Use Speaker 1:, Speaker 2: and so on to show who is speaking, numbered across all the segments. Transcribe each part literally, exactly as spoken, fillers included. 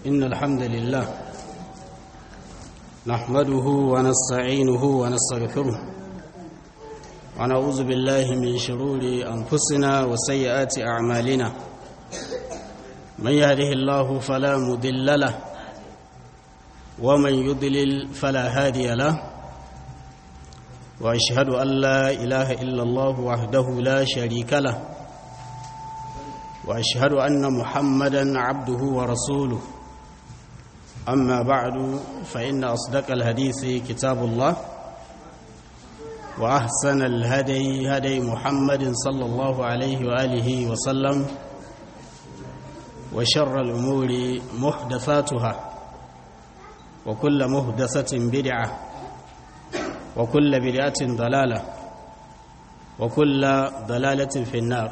Speaker 1: إن الحمد لله نحمده ونستعينه ونستغفره ونعوذ بالله من شرور أنفسنا وسيئات أعمالنا من يهده الله فلا مضل له ومن يضلل فلا هادي له وأشهد أن لا إله إلا الله وحده لا شريك له وأشهد أن محمدًا عبده ورسوله أما بعد فإن أصدق الحديث كتاب الله وأحسن الهدي هدي محمد صلى الله عليه وآله وسلم وشر الأمور محدثاتها وكل محدثة بدعة وكل بدعة ضلالة وكل ضلالة في النار.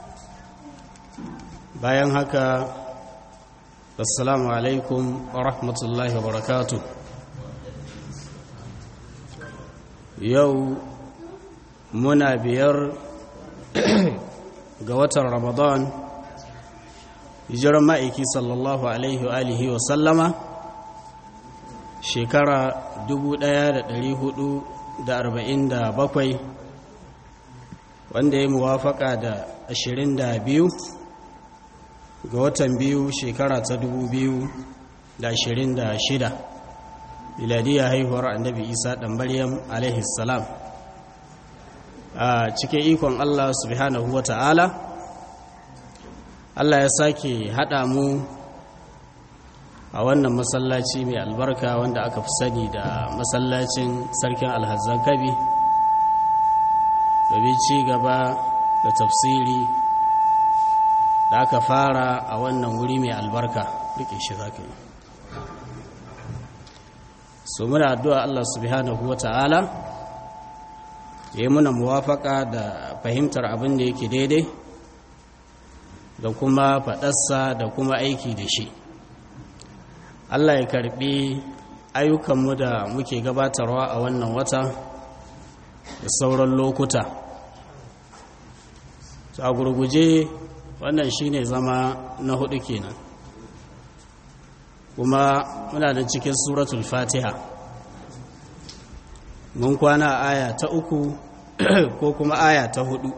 Speaker 1: bayan haka assalamu alaikum wa rahmatullahi wa barakatuh. Yau muna biyar ga watan Ramadan, hijiran ma'aiki sallallahu alaihi wa alihi wa sallama shekara dubu ɗaya da ɗari hudu da arba'in da bakwai, wanda ya muwafaka da ashirin da biyu ga watan biyu shekara ta dubu biyu da ashirin da shida, miladiyya haihuwar annabi Isa ɗan Maryam alaihi salam. A cikin ikon Allah subhanahu wa ta'ala, Allah ya sake haɗa mu a wannan masallaci mai albarka wanda aka fi sani da masallacin sarkin alhazan kabi, domin ci gaba da tafsiri da aka fara a wannan wuri mai albarka. Rike shi za ka yi. So muna addu'a Allah subhanahu wa ta'ala ya yi muna muwafaka da fahimtar abin da yake daidai da kuma faɗarsa da kuma aiki da shi. Allah ya karɓi ayyukanmu da muke gabatarwa a wannan wata da sauran lokuta. So a gurguje wannan shine zama na hudu kenan, kuma muna da cikin suratul fatiha. Mun kwana aya ta uku ko kuma aya ta hudu,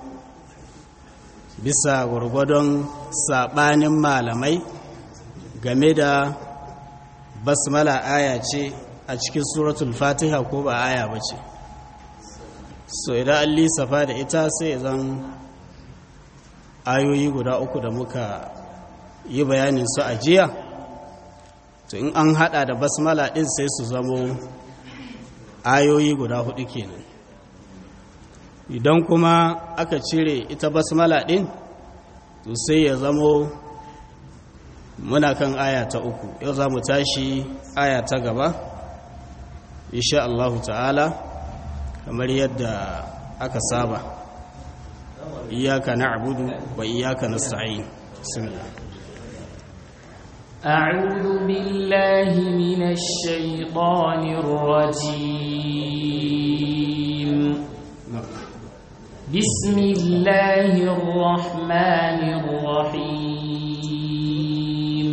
Speaker 1: bisa gwargwadon sabanin malamai game da basmala aya ce a cikin suratul fatiha ko ba aya ba ce. So idan an lissafa da ita sai zan ayoyi guda uku da muka yi bayanin su a jiya, to in an hada da basmala din sai su zamo ayoyi guda hudu kenan. Idan kuma aka cire ita basmala din, to sai ya zamo muna kan aya ta uku. Yau za mu tashi aya ta gaba insha Allah ta'ala, kamar yadda aka saba. إياك نعبد وإياك نستعين. بسم الله.
Speaker 2: أعوذ بالله من الشيطان الرجيم. بسم الله الرحمن الرحيم.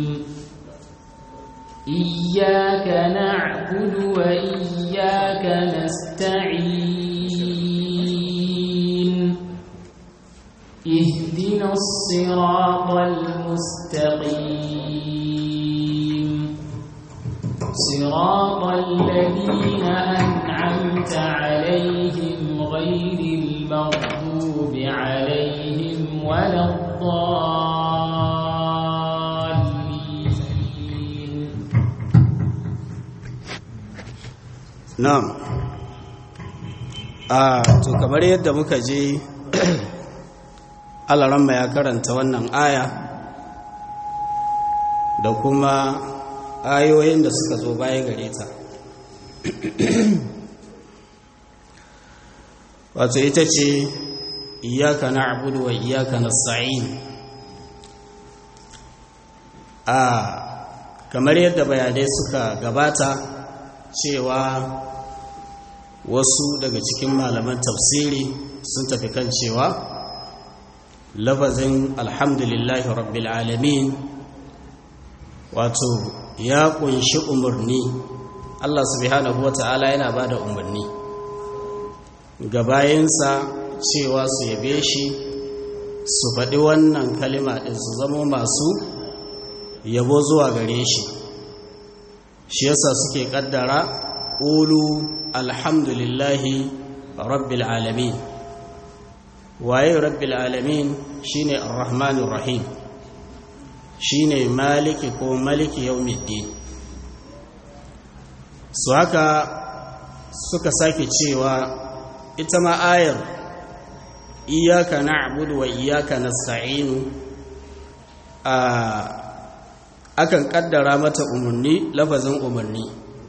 Speaker 2: إياك نعبد وإياك نستعين. اهدنا الصراط المستقيم صراط الذين أنعمت عليهم غير المغضوب عليهم ولا الضالين.
Speaker 1: نعم. آه to kamar yadda muka je Alaramma ya karanta wannan aya da kuma ayoyin da suka zo baya gare ta. Wato ita ce iyyaka na'budu wa iyyaka nasta'in. A kamar yadda bayanai suka gabata cewa wasu daga cikin malaman tafsiri sun tafi kan cewa lafazin alhamdulillahi rabbil alamin wato ya kunshi umarni. Allah subhanahu wata'ala yana ba da umarni ga bayansa cewa su yabe shi, su faɗi wannan kalima ɗin, su zama masu yabo zuwa gare shi. Shi yasa suke ƙaddara ƙulu alhamdulillahi rabbil alamin. Waye rabbil alamin? Shine ar-rahmanir rahim, shine maliki ko maliki yawmiddin. Su haka suka sake cewa ita ma ayar iyyaka na'budu wa iyyaka nasta'inu a akan kaddara mata umarni, lafazin umarni,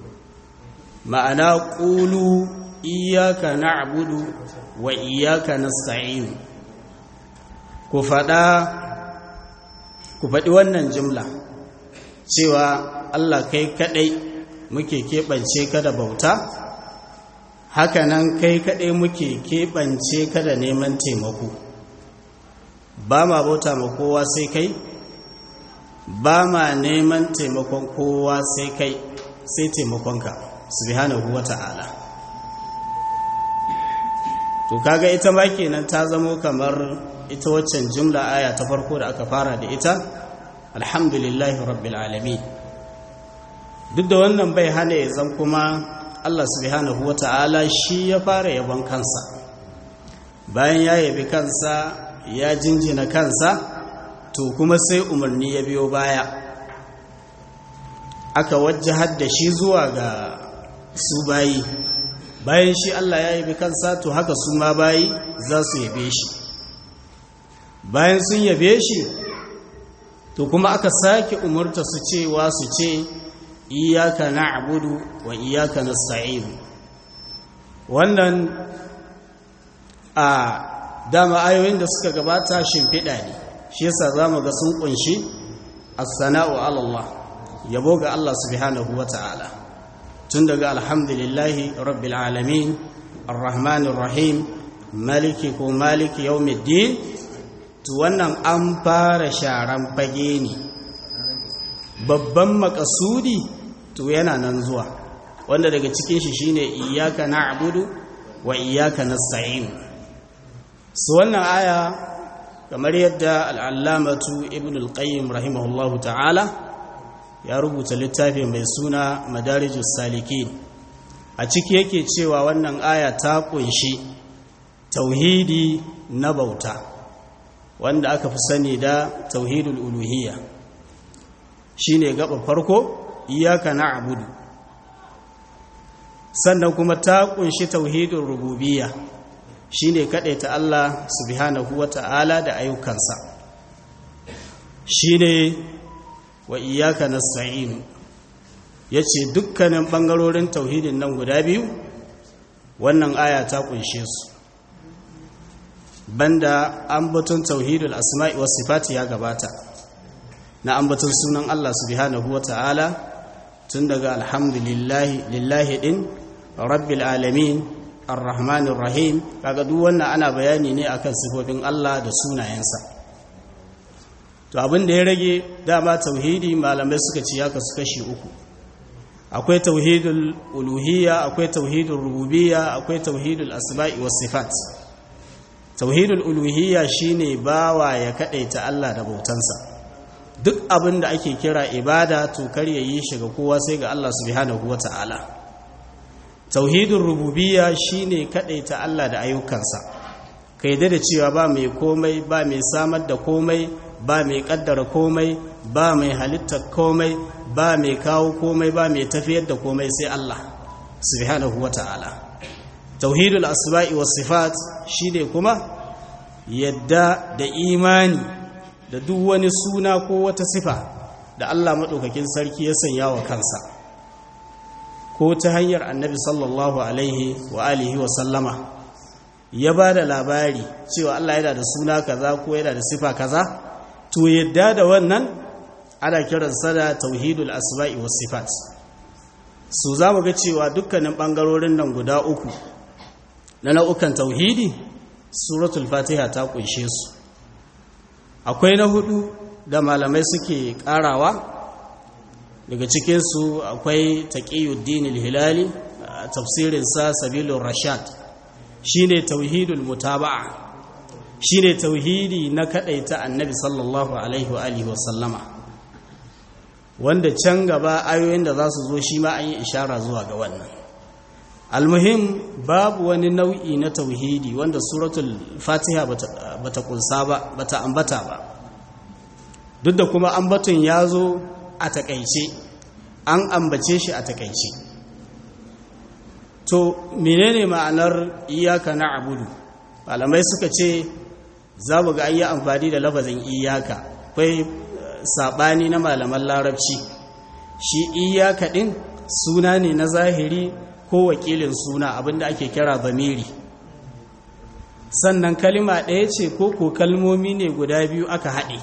Speaker 1: ma'ana qulu iyyaka na'budu wa iyyaka nasta'inu. ku faɗa ku faɗi wannan jumla cewa Allah kai kaɗai muke keɓance ka da bauta, hakanan kai kaɗai muke keɓance ka da neman taimako. Ba ma bauta ma kowa sai kai, ba ma neman taimakon kowa sai kai, sai taimakonka subhanahu wata'ala. To kaga ita ma kenan ta zamo kamar ita waccan jumla aya ta farko da aka fara da ita, alhamdulillahi rabbil alamin. Duk da wannan bai hana ya zan kuma Allah subhanahu wata'ala shi ya fara yabon kansa. Bayan ya yabi kansa, ya jinjina kansa, to kuma sai umarni ya biyo baya, aka wajjahar da shi zuwa ga su bayi. Bayan shi Allah ya yabi kansa, to haka su ma bayi za su yabe shi. Bayan sun yabe shi, to kuma aka sake umurta su cewa su ce iyyaka na'budu wa iyyaka nasta'in. Wannan a dama ayoyin da suka gabata shimfiɗa ne, shi yasa zamu ga sun kunshi as-sana'u 'ala Allah, yabo ga Allah subhanahu wata'ala, tun daga alhamdulillahi rabbil alamin arrahmanir rahim maliki ko maliki yawmiddin. To wannan an fara sharan fage ne, babban makasudi to yana nan zuwa, wanda daga cikin shi shine iyyaka na'budu wa iyyaka nasta'in. So wannan aya kamar yadda al-allamatu ibn al-qayyim rahimahullahu ta'ala ya rubuta littafi mai suna madarijus salikin, a ciki yake cewa wannan aya ta kunshi tauhidi na bauta, wanda aka fi sani da tauhidul uluhiyya. Shine gaba farko iyyaka na'budu, sannan kuma ta kunshi tauhidul rububiyya, shine kadaita Allah subhanahu wata'ala da ayyukansa. Shine wa iyyaka nasta'in, yace dukkanin bangarorin tauhidin nan guda biyu wannan aya ta kunshe su. Banda ambaton tauhidul asma'i was sifati ya gabata, na ambaton sunan Allah subhanahu wata'ala tun daga alhamdulillahi lillahi din rabbil alamin arrahmanir rahim. Kaga duk wannan ana bayani ne akan sifofin Allah da sunayensa. To abin da ya rage dama tauhidi, malamai suka ce ya kasu kashi uku. Akwai tauhidul uluhiyya, akwai tauhidul rububiyya, akwai tauhidul asma'i was sifat. Tauhidul uluhiyya shine bawa ya kadaita Allah da bautansa. Duk abin da ake kira ibada to kar ya yi shi ga kowa sai ga Allah subhanahu wata'ala. Tauhidul rububiyya shine kadaita Allah da ayyukansa, kai da cewa ba mai komai, ba mai samar da komai, ba mai kaddara komai, ba mai halitta komai, ba mai kawo komai, ba mai tafiyar da komai sai Allah subhanahu wata'ala. Tauhidul asma'i was sifat shine kuma yadda da imani da duk wani suna ko wata sifa da Allah maɗaukakin sarki ya sanya wa kansa, ko ta hanyar annabi sallallahu alaihi wa alihi wa sallama ya ba da labari cewa Allah yana da suna kaza ko yana da sifa kaza, to yadda da wannan ana kiransa da tauhidul asma'i was sifat. So za mu ga cewa dukkanin ɓangarorin nan guda uku na nau'ukan tauhidi suratul fatiha ta kunshe su. Akwai na hudu da malamai suke karawa daga cikinsu akwai taqiyuddin al-hilali tafsirinsa sabilur rashad shine tauhidul mutaba'a shine tauhidi na kadaita annabi sallallahu alaihi wa alihi wasallama wanda can gaba ayoyin da za su zo shi ma an yi ishara zuwa ga wannan. Almuhim babu wani nau'i na tauhidi wanda suratul fatiha bata kunsa ba bata ambata ba, duk da kuma ambaton ya zo a takaice, an ambace shi a takaice. To menene ma'anar iyaka na'budu? Malamai suka ce za mu ga an yi amfani da lafazin iyaka, akwai sabani na malaman larabci. Shi iyaka din suna ne na zahiri ko wakilin suna, abinda ake kira zamiri, sannan kalima ɗaya ce ko ko kalmomi ne guda biyu aka haɗe.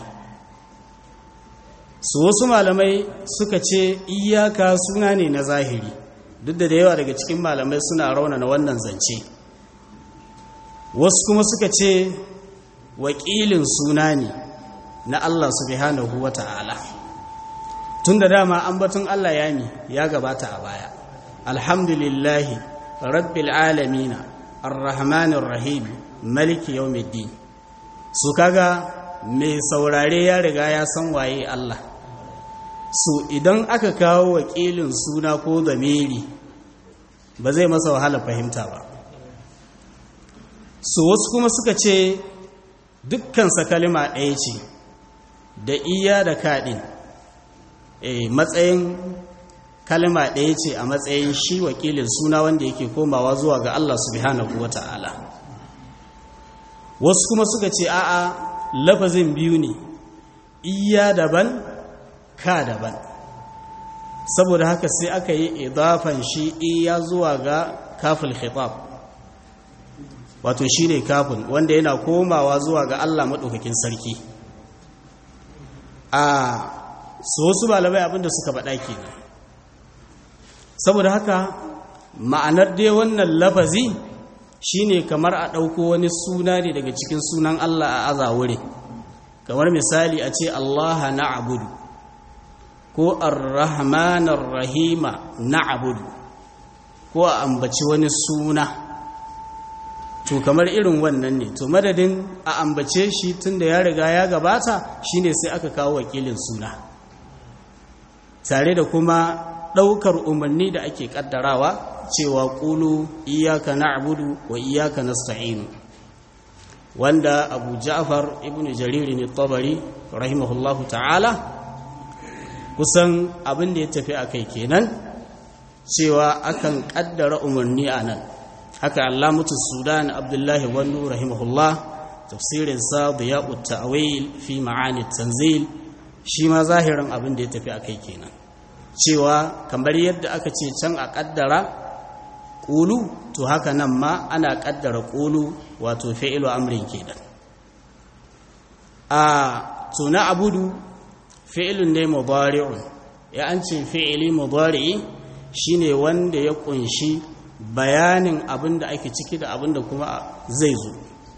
Speaker 1: Su wasu malamai suka ce iyaka suna ne na zahiri, duk da da yawa daga cikin malamai suna raunana wannan zance. Wasu kuma suka ce wakilin suna ne na Allah subhanahu wa ta'ala, tun da dama ambaton Allah ya mi ya gabata a baya. Alhamdulillahi rabbil alamina arrahmanir rahim maliki yawmiddin. Su kaga mai saurare ya riga ya san waye Allah. So idan aka kawo wakilin suna ko zamiri ba zai masa wahala fahimta ba. So wasu kuma suka ce dukkansa kalima ɗaya ce, da iya da kaɗin e, matsayin kalima ɗaya ce a matsayin shi wakilin suna wanda yake komawa zuwa ga Allah subhanahu wa ta'ala. Wasu kuma suka ce a'a lafazin biyu ne, iya daban ka daban, saboda haka sai aka yi idafan shi iya zuwa ga kafin khitab, wato shi ne kafin wanda yana komawa zuwa ga Allah maɗaukakin sarki. A so su malamai abinda suka faɗa kenan. Saboda haka ma'anar dai wannan lafazi shine kamar a ɗauko wani suna ne daga cikin sunan Allah a aza wuri, kamar misali a ce Allah na'budu ko ar-rahmanir rahima na'budu, ko a ambaci wani suna, to kamar irin wannan ne. To madadin a ambace shi tunda ya riga ya gabata, shine sai aka kawo wakilin suna tare da kuma ɗaukar umarni da ake ƙaddarawa cewa ƙulu iyaka na'budu wa iyaka nasta'inu, wanda Abu Ja'far ibn Jarir ne Tabari rahimahullahu ta'ala kusan abin da ya tafi akai kenan, cewa akan ƙaddara umarni a nan. Haka Allamatu Sudan Abdullahi Wannu rahimahullah tafsirin sa Diya'ut Ta'wil fi Ma'ani Tanzil, shi ma zahirin abin da ya tafi akai kenan, cewa kamar yadda aka ce can a kaddara qulu, to haka nan ma ana kaddara qulu, wato fi'lu amrin kenan. A to na abudu fi'lun ne mudari'un, ya an ce fi'li mudari'i shine wanda ya kunshi bayanin abin da ake ciki da abin da kuma zai zo.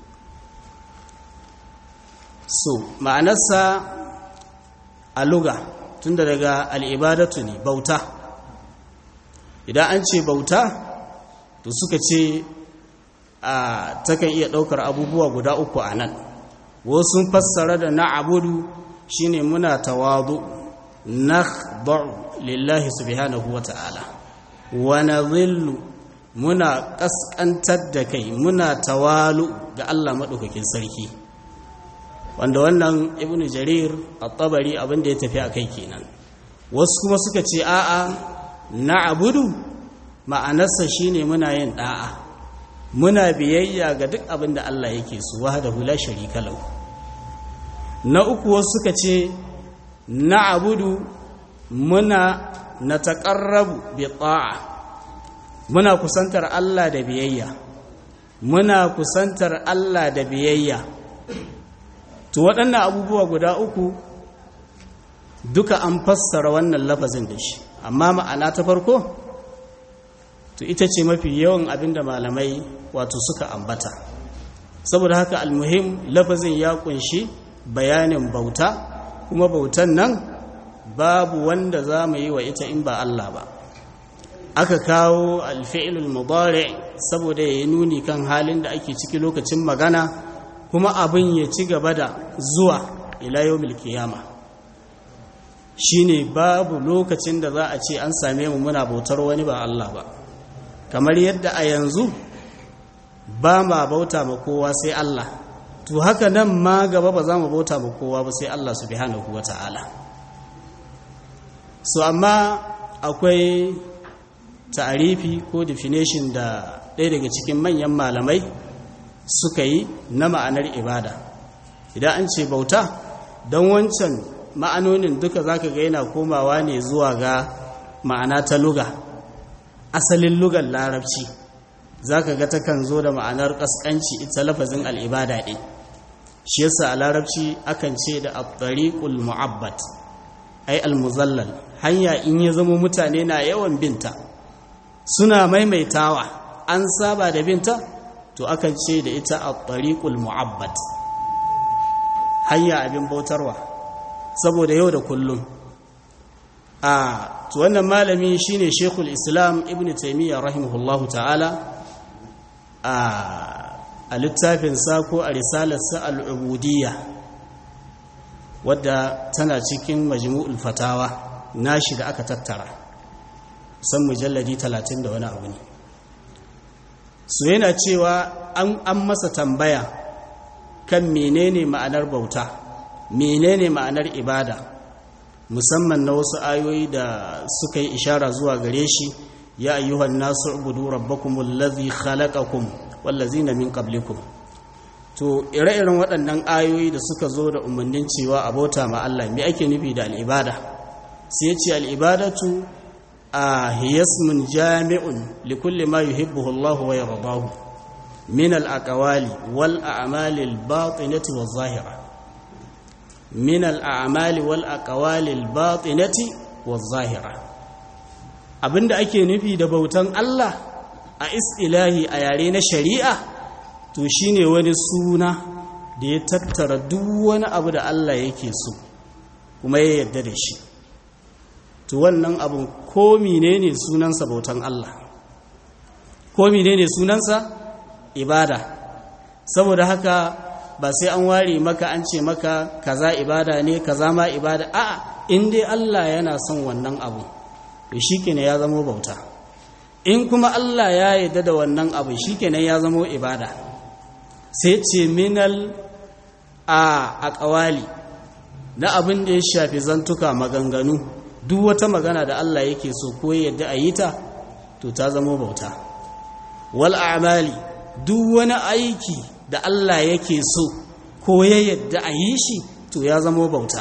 Speaker 1: So ma'anarsa a luga tunda daga al'ibadatu ne, bauta. Idan an ce bauta to suka ce a takan iya ɗaukar abubuwa guda uku a nan. Wasu fassara da na'budu shine muna tawadu, nakhda'u lillahi subhanahu wa ta'ala, wa nadhillu muna kaskantar da kai, muna tawalu ga Allah maɗaukakin sarki, wanda wannan Ibn Jarir at-Tabari abin da ya tafi akai kenan. Wasu kuma suka ce a'a na'budu ma'anarsa shine muna yin da'a, muna biyayya ga duk abin da Allah yake so, wahdahu la sharika lahu. Na uku wasu suka ce na'budu muna nataqarrabu bi ta'a, muna kusantar Allah da biyayya, muna kusantar Allah da biyayya. To waɗannan abubuwa guda uku duka an fassara wannan lafazin da shi, amma ma'ana ta farko to ita ce mafi yawan abinda malamai wato suka ambata. Saboda haka almuhim lafazin ya kunshi bayanin bauta, kuma bautan nan babu wanda za mu yi wa ita in ba Allah ba. Aka kawo alfi'ilul mudari saboda ya yi nuni kan halin da ake ciki lokacin magana, kuma abin ya ci gaba da zuwa ila yawmil qiyama. Shine babu lokacin da za a ce an same mu muna bautar wani ba Allah ba, kamar yadda a yanzu ba ma bauta ma kowa sai Allah, to haka nan ma gaba ba za mu bauta ma kowa ba sai Allah subhanahu wata'ala. So amma akwai ta'arifi ko definition da ɗaya daga cikin manyan malamai suka yi na ma'anar ibada. Idan an ce bauta, don wancan ma'anonin duka zaka ga yana komawa ne zuwa ga ma'ana ta luga, asalin lugar larabci zaka ga takan zo da ma'anar kaskanci ita lafazin al'ibada ɗin. Shi yasa a larabci akan ce da at-tariqul mu'abbad ai al-muzallal, hanya in ya zama mutane na yawan binta suna maimaitawa an saba da binta, to akan ce da ita at-tariqul mu'abbad, hanya abin bautarwa saboda yau da kullum. A to wannan malami shine Sheikhul Islam Ibn Taymiyyah rahimahullahu ta'ala, a a littafin sa ko a risalar sa al-ubudiyya wadda tana cikin majmu'ul fatawa nashi da aka tattara san mujalladi talatin da wani abu ne. So yana cewa an an masa tambaya kan menene ma'anar bauta, menene ma'anar ibada, musamman na wasu ayoyi da suka yi ishara zuwa gare shi, ya ayyuhan nasu ubudu rabbakumul ladhi khalaqakum wallazina min qablikum. To ire-iren waɗannan ayoyi da suka zo da umarnin cewa a bauta ma Allah, me ake nufi da al'ibada? Sai ce al'ibadatu a hiyasmun jami'un likulli ma yuhibbuhu Allah wa yardahu min al-aqwali wal a'mali al-batinati waz zahira, min al-a'mali wal aqwali al-batinati waz zahira. Abinda ake nufi da bautan Allah a istilahi a yare na shari'a, to shine wani suna da ya tattara duk wani abu da Allah yake so kuma ya yarda da shi. To wannan abun ko menene sunansa bautan Allah, ko menene sunansa ibada. Saboda haka ba sai an ware maka an ce maka kaza ibada ne kaza ma ibada, a'a, in dai Allah yana son wannan abu to shikenan ya zama bauta. In kuma Allah ya yarda da wannan abu shikenan ya zama ibada. Sai ce minal a aqwali, na abin da ya shafi zantuka, maganganu, duk wata magana da Allah yake so ko yadda a yi ta, to ta zama bauta. Wal a'mali, duk wani aiki da Allah yake so ko ya yadda a yi shi, to ya zama bauta.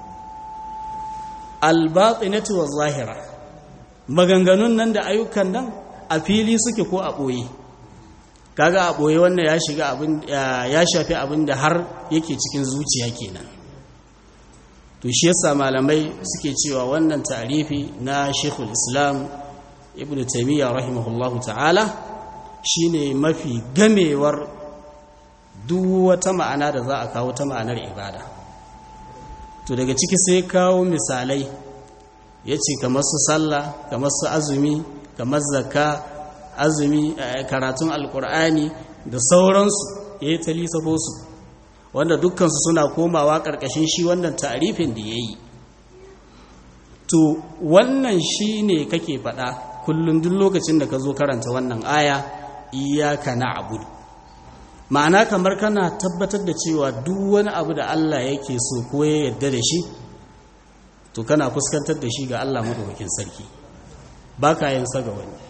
Speaker 1: Al batinatu waz zahira, maganganun nan da ayyukan nan a fili suke ko a ɓoye. Kaga a ɓoye wannan ya shiga abin ya shafi abin da har yake cikin zuciya kenan. To shi yasa malamai suke cewa wannan ta'rifi na Sheikhul Islam Ibn Taymiyyah rahimahullahu ta'ala shine mafi gamewar duk wata ma'ana da za a kawo ta ma'anar ibada. To daga ciki sai kawo misalai, yace kamar su sallah, kamar su azumi, kamar zakka, azumi, karatun alkur'ani da sauransu, yayi ta lissafo su, wanda dukkansu suna komawa ƙarƙashin shi wannan ta'arifin da yayi. To wannan shine kake faɗa kullum duk lokacin da ka zo karanta wannan aya, iyyaka na'budu. Ma'ana kamar kana tabbatar da cewa duk wani abu da Allah yake so ko ya yarda da shi, to kana fuskantar da shi ga Allah madaukakin sarki, baka yin sa ga wani.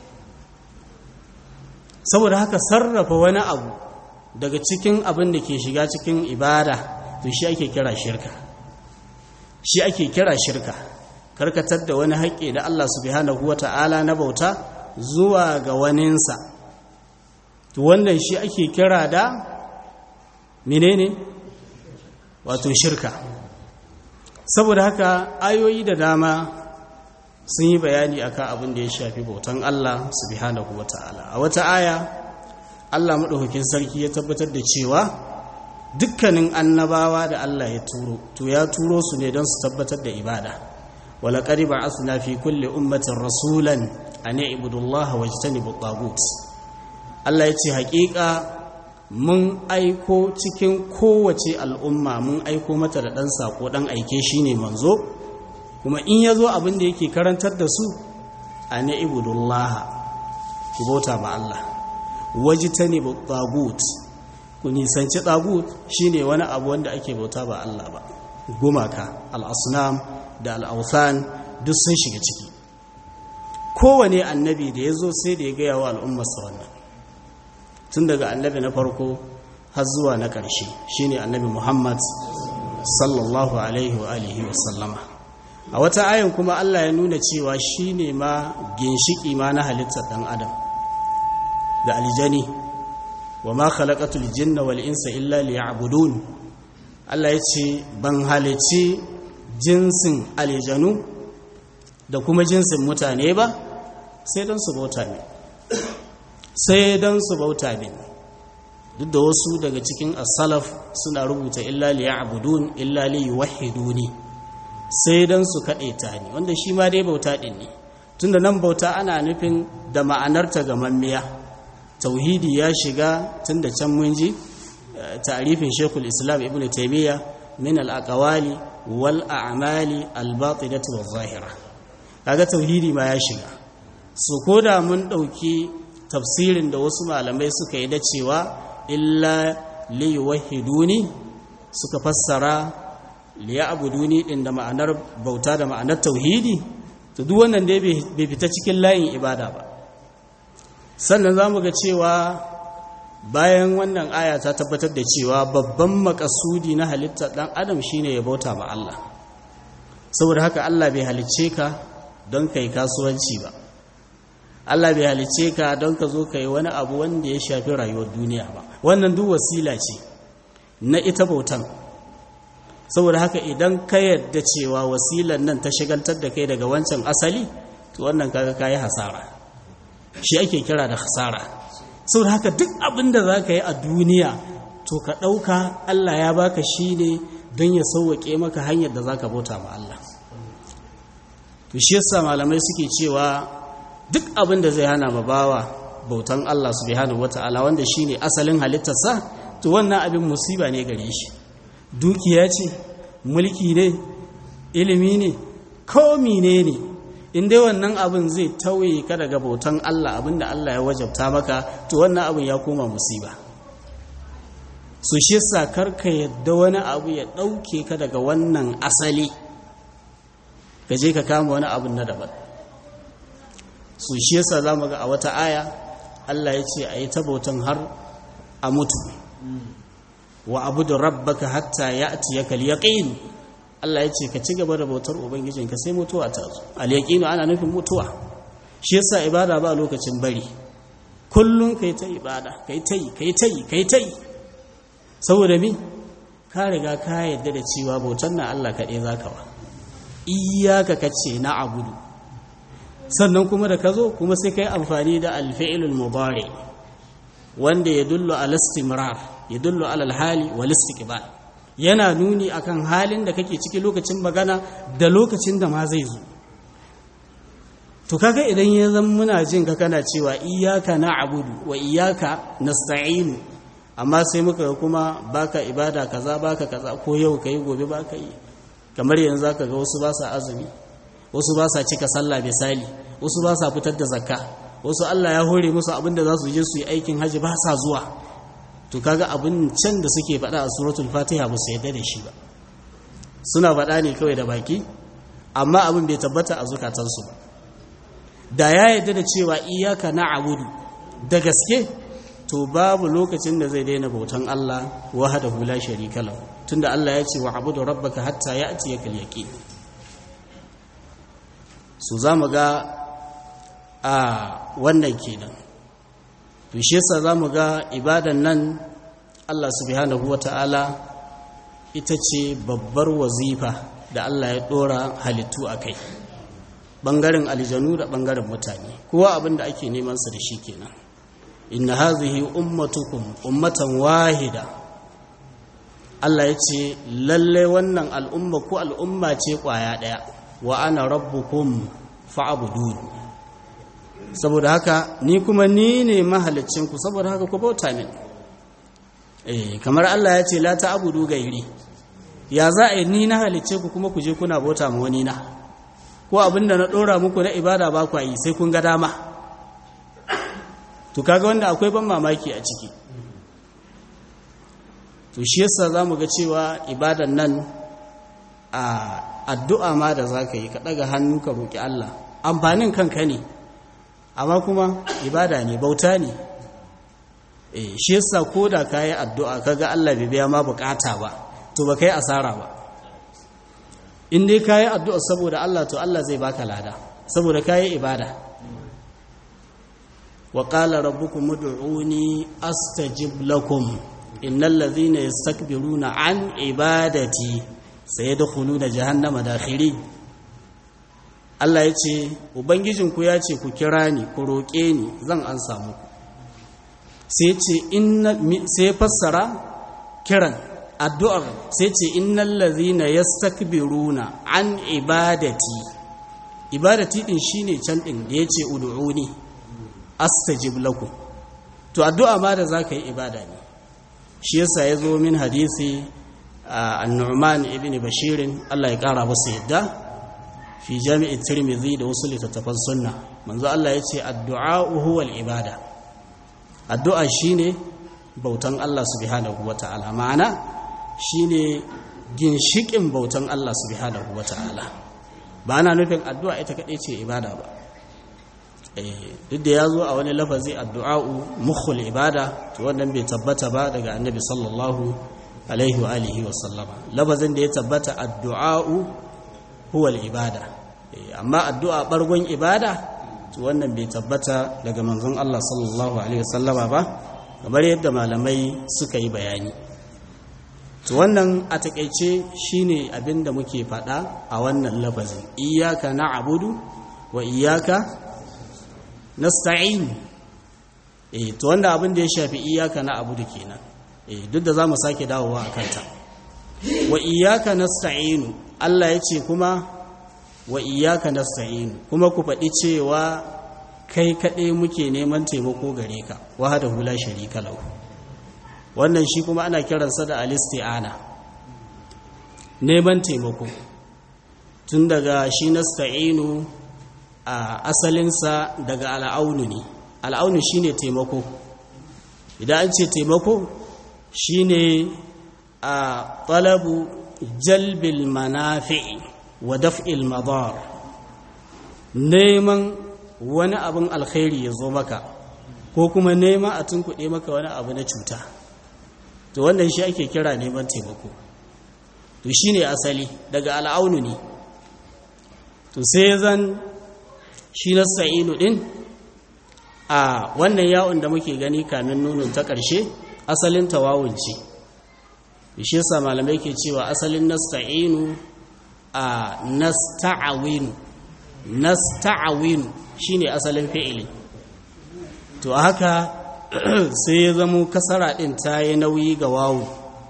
Speaker 1: Saboda haka sarrafa wani abu daga cikin abin da ke shiga cikin ibada, to shi ake kira shirka. Shi ake kira shirka, karkatar da wani haƙƙi da Allah subhanahu wata'ala na bauta zuwa ga waninsa. To wannan shi ake kira da menene? Wato shirka. Saboda haka ayoyi da dama sun yi bayani akan abin da ya shafi bautan Allah subhanahu wata'ala. A wata aya Allah madaukakin sarki ya tabbatar da cewa dukkanin annabawa da Allah ya turo, to ya turo su ne don su tabbatar da ibada. wala qad ba'athna fi kulli ummatin rasulan an i'budu allaha wajtanibu at-taghut Allah ya ce haƙiƙa mun aiko cikin kowace al'umma mun aiko mata da ɗan saƙo ɗan aike shi ne manzo kuma in ya zo abin da yake karantar da su a na ibudullaha ku bauta ba Allah waji ta ne tagut ku nisanci tagut shi ne wani abu wanda ake bauta ba Allah ba gumaka al'asnam da al'autan duk sun shiga ciki kowane annabi da ya zo sai da ya gaya wa al'ummarsa wannan tun daga annabi na farko har zuwa na ƙarshe shine annabi Muhammad sallallahu alaihi wa alihi wa sallama a wata ayin kuma Allah ya nuna cewa shine ma ginshiki ma na halittar dan adam da aljani wa ma khalaqatul jinna wal insa illa liya'budun Allah ya ce ban halici jinsin aljanu da kuma jinsin mutane ba sai don su bauta ne sai don su bauta bin duk da wasu daga cikin as-salaf suna rubuta illa liya'budun illa liyuwahhiduni sai don su kade ta ne wanda shi ma dai bauta din ne tunda nan bauta ana nufin da ma'anarta ga mammiya tauhidi ya shiga tunda can mun ji ta'rifin Sheikhul Islam Ibn Taymiyyah min al-aqwali wal a'mali al-batinati waz-zahira kaga tauhidi ma ya shiga su koda mun dauki tafsirin da wasu malamai suka yi da cewa illa liyuwahhiduni suka fassara liya'buduni din da ma'anar bauta da ma'anar tauhidi to duk wannan dai bai fita cikin layin ibada ba sannan zamu ga cewa bayan wannan aya ta tabbatar da cewa babban makasudi na halittar dan adam shine ya bauta ma Allah saboda haka Allah bai halicce ka don kai kasuwanci ba Allah bai halice ka don ka zo ka yi wani abu wanda ya shafi rayuwar duniya ba wannan duk wasila ce na ita bautan saboda haka idan ka yadda cewa wasilan nan ta shigaltar da kai daga wancan asali to wannan kaga kayi hasara shi ake kira da hasara saboda haka duk abin da za ka yi a duniya to ka ɗauka Allah ya baka shi ne don ya sauwaƙe maka hanyar da za ka bauta ma Allah to shi yasa malamai suke cewa duk abin da zai hana ma bawa bautan Allah subhanahu wata'ala wanda shine asalin halittarsa to wannan abin musiba ne gare shi dukiya ce mulki ne ilimi ne komi ne ne in dai wannan abin zai tauye ka daga bautan Allah abinda Allah ya wajabta maka to wannan abin ya koma musiba so shi yasa karka yadda wani abu ya dauke ka daga wannan asali ka je ka kama wani abin na daban su shi yasa za mu ga a wata aya Allah ya ce a yi tabautan har a mutu wa abudu rabbaka hatta ya'tiyaka al-yaqin Allah ya ce ka ci gaba da bautar ubangijinka sai mutuwa ta zo al-yaqin ana nufin mutuwa shi yasa ibada ba lokacin bari kullun kai ta ibada kai ta yi kai ta yi kai ta yi saboda mi ka riga ka yadda da cewa bautar nan Allah kaɗai zaka wa iyyaka kace na abudu sannan kuma da ka zo kuma sai ka yi amfani da alfi'ilul mubari wanda ya dullo al-istimrar ya dullo al-hali wal istiqbal yana nuni akan halin da kake ciki lokacin magana da lokacin da ma zai zo to kaga idan ya zama muna jin ka kana cewa iyyaka na'budu wa iyyaka nasta'inu amma sai muka kuma baka ibada kaza baka kaza ko yau kai gobe baka yi kamar yanzu zaka ga wasu ba sa azumi wasu ba sa cika sallah misali wasu ba sa fitar da zakka wasu Allah ya hore musu abinda za su je su yi aikin haji ba sa zuwa to kaga abin can da suke faɗa a suratul fatiha ba su yadda da shi ba suna faɗa ne kawai da baki amma abin bai tabbata a zukatansu ba da ya yadda da cewa iyyaka na'budu da gaske to babu lokacin da zai daina bautan Allah wahdahu la sharika lahu tunda Allah ya ce wa abudu rabbaka hatta ya'tiyakal yaqin su za mu ga a wannan kenan to shi yasa za mu ga ibadan nan Allah subhanahu wata'ala ita ce babbar wazifa da Allah ya dora halittu a kai ɓangaren aljanu da ɓangaren mutane kowa abin da ake neman sa da shi kenan inna hazihi ummatukum ummatan wahida Allah ya ce lalle wannan al'umma ko al'umma ce kwaya ɗaya wa ana rabbukum fa'budun saboda haka ni kuma ni ne mahalicinku saboda haka ku bauta min eh kamar Allah ya ce la ta'budu gairi ya za a yi ni na halicce ku kuma ku je kuna bauta ma wani na ko abinda na dora muku na ibada ba ku yi sai kun ga dama to kaga wanda akwai ban mamaki a ciki to shi yasa zamu ga cewa ibadan nan a addu'a ma da zaka yi ka daga hannu ka roki Allah amfanin kanka ne amma kuma ibada ne bauta ne eh shi yasa koda kai addu'a kaga Allah bai biya ma bukata ba to ba kai asara ba in dai kai addu'a saboda Allah to Allah zai baka lada saboda kai ibada wa qala rabbukum ud'uni astajib lakum innal ladhina yastakbiruna an ibadati sayadkhuluna jahannama dakhirin Allah ya ce ubangijinku ya ce ku kira ni ku roƙe ni zan ansa muku sai ce inna sai fassara kiran addu'ar sai ce innal ladhina yastakbiruna an ibadati ibadati din shine can din da yace ud'uni astajib lakum to addu'a ma da zaka yi ibada ne shi yasa yazo min hadisi an-Nu'man ibn Bashir Allah ya kara masa yadda fi jami'i Tirmidhi da wasu littattafan sunna manzo Allah yace addu'a huwa al-ibada addu'a shine bautan Allah subhanahu wataala ma'ana shine ginshikin bautan Allah subhanahu wataala ba ana nufin addu'a ita kadai ce ibada ba eh duk da yazo a wani lafazi addu'a'u mukhul ibada to wannan bai tabbata ba daga annabi sallallahu alaihi wa alihi wa sallama lafazin da ya tabbata addu'a'u huwa al-ibada amma addu'a bargon ibada to wannan bai tabbata daga manzon Allah sallallahu alaihi wa sallama ba kamar yadda malamai suka yi bayani to wannan a takeice shine abinda muke fada a wannan lafazin iyyaka na'budu wa iyyaka nasta'in eh to wanda abin da ya shafi iyyaka na'budu kenan eh duk da zamu sake dawowa akan ta wa iyyaka nasta'in Allah yace kuma wa iyyaka nasta'in kuma ku faɗi cewa kai kaɗai muke neman taimako gare ka wahdahu la sharika lahu wannan shi kuma ana kiransa da al-isti'ana neman taimako tun daga shi nasta'inu a asalinsa daga al'aunu ne al'aunu shine taimako idan an ce taimako shine a talabu jalbil manafi'i wa daf'il madar neman wani abin alkhairi ya zo maka ko kuma nema a tunkuɗe maka wani abu na cuta to wannan shi ake kira neman taimako to shine asali daga al'aunu ne to sai zan shi na sa'inu din a wannan yawon da muke gani kamin nunun ta ƙarshe asalin tawawun ce shi yasa malamai ke cewa asalin nasta'inu a nasta'awinu nasta'awinu shine asalin fi'ili to haka sai ya zamo kasara din ta yi nauyi ga wawun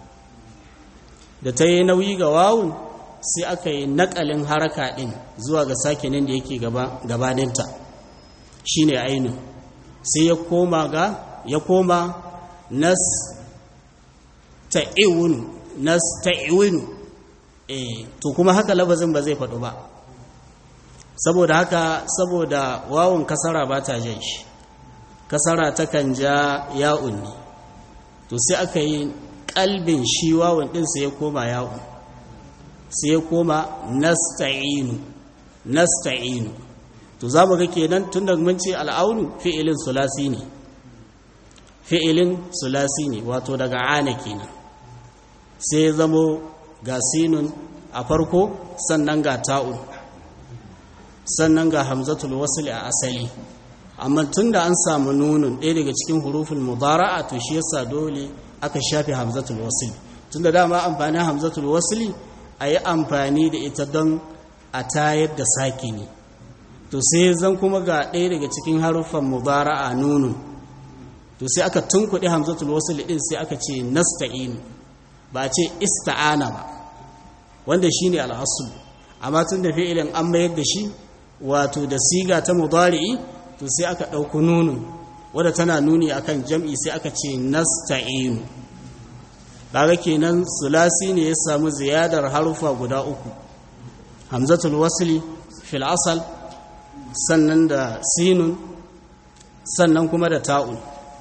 Speaker 1: da ta yi nauyi ga wawun sai aka yi nakalin haraka din zuwa ga sakinin da yake gabaninta shine ainu sai ya koma ga ya koma nas ta'iwunu nas ta'iwunu eh to kuma haka labazin ba zai faɗo ba saboda haka saboda wawun kasara ba ta jan shi kasara takan ja ya'un ne to sai aka yi kalbin shi wawun din sai ya koma ya'un sai ya koma nasta'inu nasta'inu to za mu ga kenan tun da mun ce al'aunu fi'ilin sulasi ne fi'ilin sulasi ne wato daga ana kenan sai ya zamo ga sinun a farko sannan ga ta'un sannan ga hamzatul wasl a asali amma tunda an samu nunun ɗaya daga cikin huruful mudara'a to shi yasa dole aka shafe hamzatul wasl tunda dama amfanin hamzatul wasli ayi amfani da ita don a tayar da sakini to sai zan kuma ga ɗaya daga cikin harufan mudara'a nunun to sai aka tunkuɗe hamzatul wasl din sai aka ce nasta'in ba ce ista'ana ba wanda shine al-asl amma tun da fi'ilin an mayar da shi wato da siga ta mudari'i to sai aka ɗauko nunun wadda tana nuni akan jam'i sai aka ce nasta'inu. kaga kenan sulasi ne ya samu ziyadar harufa guda uku, hamzatul wasli fil asal, sannan da sinun, sannan kuma da ta'un.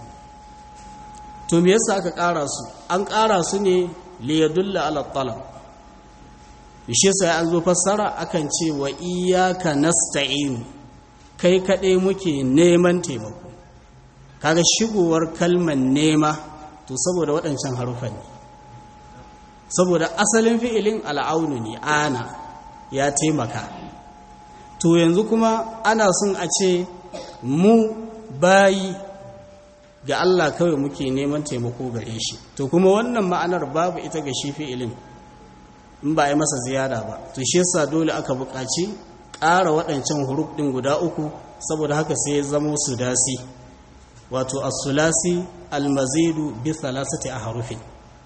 Speaker 1: to me yasa aka ƙara su? An ƙara su ne li yadulla ala talab. shi sai an zo fassara akan ce wa iyyaka nasta'in, kai kaɗai muke neman taimako. kaga shigowar kalmar nema to saboda waɗancan harufan ne, saboda asalin fi'ilin al'aunu ne, ana ya taimaka. to yanzu kuma ana son a ce mu bayi ga Allah kawai muke neman taimako gare shi, to kuma wannan ma'anar babu ita ga shi fi'ilin in ba a yi masa ziyada ba. to shi yasa dole aka buƙaci ƙara waɗancan huruf ɗin guda uku, saboda haka sai ya zama sudasi, wato as-sulasi al-mazidu bi thalathati ahrufin.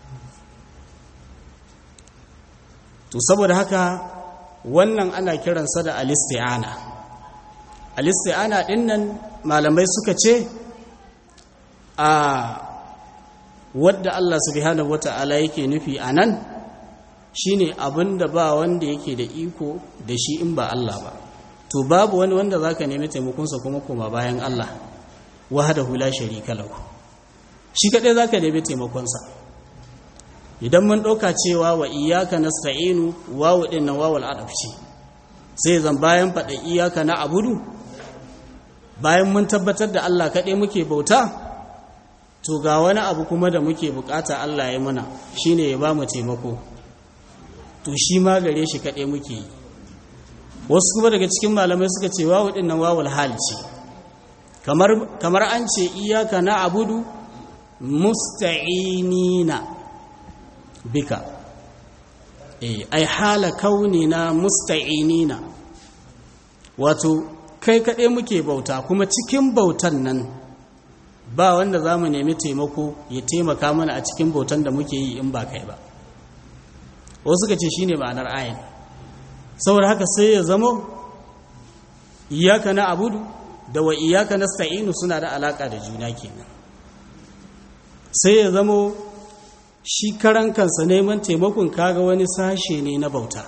Speaker 1: to saboda haka wannan ana kiransa da al-isti'ana. al-isti'ana ɗin nan malamai suka ce a wadda Allah subhanahu wata'ala yake nufi a nan shine abinda ba wanda yake da iko da shi in ba Allah ba. to babu wani wanda zaka nemi taimakonsa kuma koma bayan Allah wahdahu la sharika lahu, shi kadai zaka nemi taimakonsa. idan mun dauka cewa wa iyyaka nasta'inu wawu din nan wawul adaf ce, sai zan bayan fada iyyaka na abudu, bayan mun tabbatar da Allah kadai muke bauta, to ga wani abu kuma da muke bukata Allah ya mana shine ya ba mu taimako, to shi ma gare shi kaɗai muke yi. wasu kuma daga cikin malamai suka ce wawu ɗin nan wawul hal ce, kamar, kamar an ce iyaka na abudu musta'inina bika, eh, ai hala kauni na musta'inina, wato kai kaɗai muke bauta, kuma cikin bautan nan ba wanda za mu nemi taimako ya taimaka mana a cikin bautan da muke yi in ba kai ba. wasu suka ce shi ne ma'anar ayin. saboda haka sai ya zama iyaka na abudu da wa iyaka na sta'inu suna da alaƙa da juna kenan. sai ya zama shi karan kansa neman taimakon kaga wani sashe ne na bauta,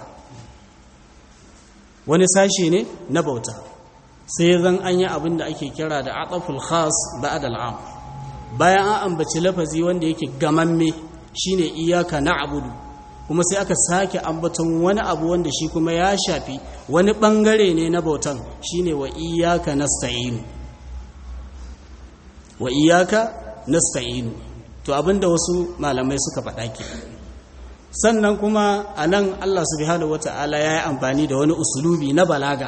Speaker 1: wani sashe ne na bauta. sai zan an yi abin da ake kira da ataful khas ba'd al'am, bayan an ambaci lafazi wanda yake gamamme shine iyaka na abudu, kuma sai aka sake ambaton wani abu wanda shi kuma ya shafi wani bangare ne na bautan shine wa iyyaka nasta'inu, wa iyyaka nasta'inu. to abinda wasu malamai suka faɗa ke. sannan kuma anan Allah subhanahu wata'ala ya yi amfani da wani usulubi na balaga,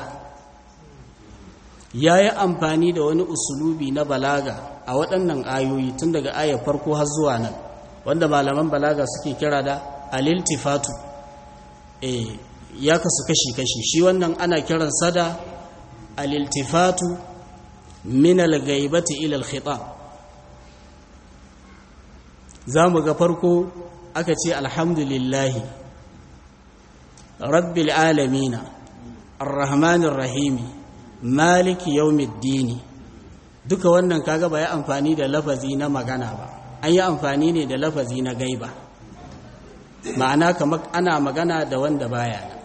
Speaker 1: ya yi amfani da wani usulubi na balaga a waɗannan ayoyi tun daga ayar farko har zuwa nan, wanda malaman balaga suke kira da aliltifatu. e ya kasu kashi-kashi, shi wannan ana kiransa da aliltifatu min al-ghaibati ila al-khitab. zamu ga farko aka ce alhamdulillahi rabbil alamin arrahmanir rahim maliki yawmiddin. duka wannan kaga ba ya amfani da lafazi na magana ba, an yi amfani ne da lafazi na gaiba, ma'ana kamar ana magana da wanda baya nan.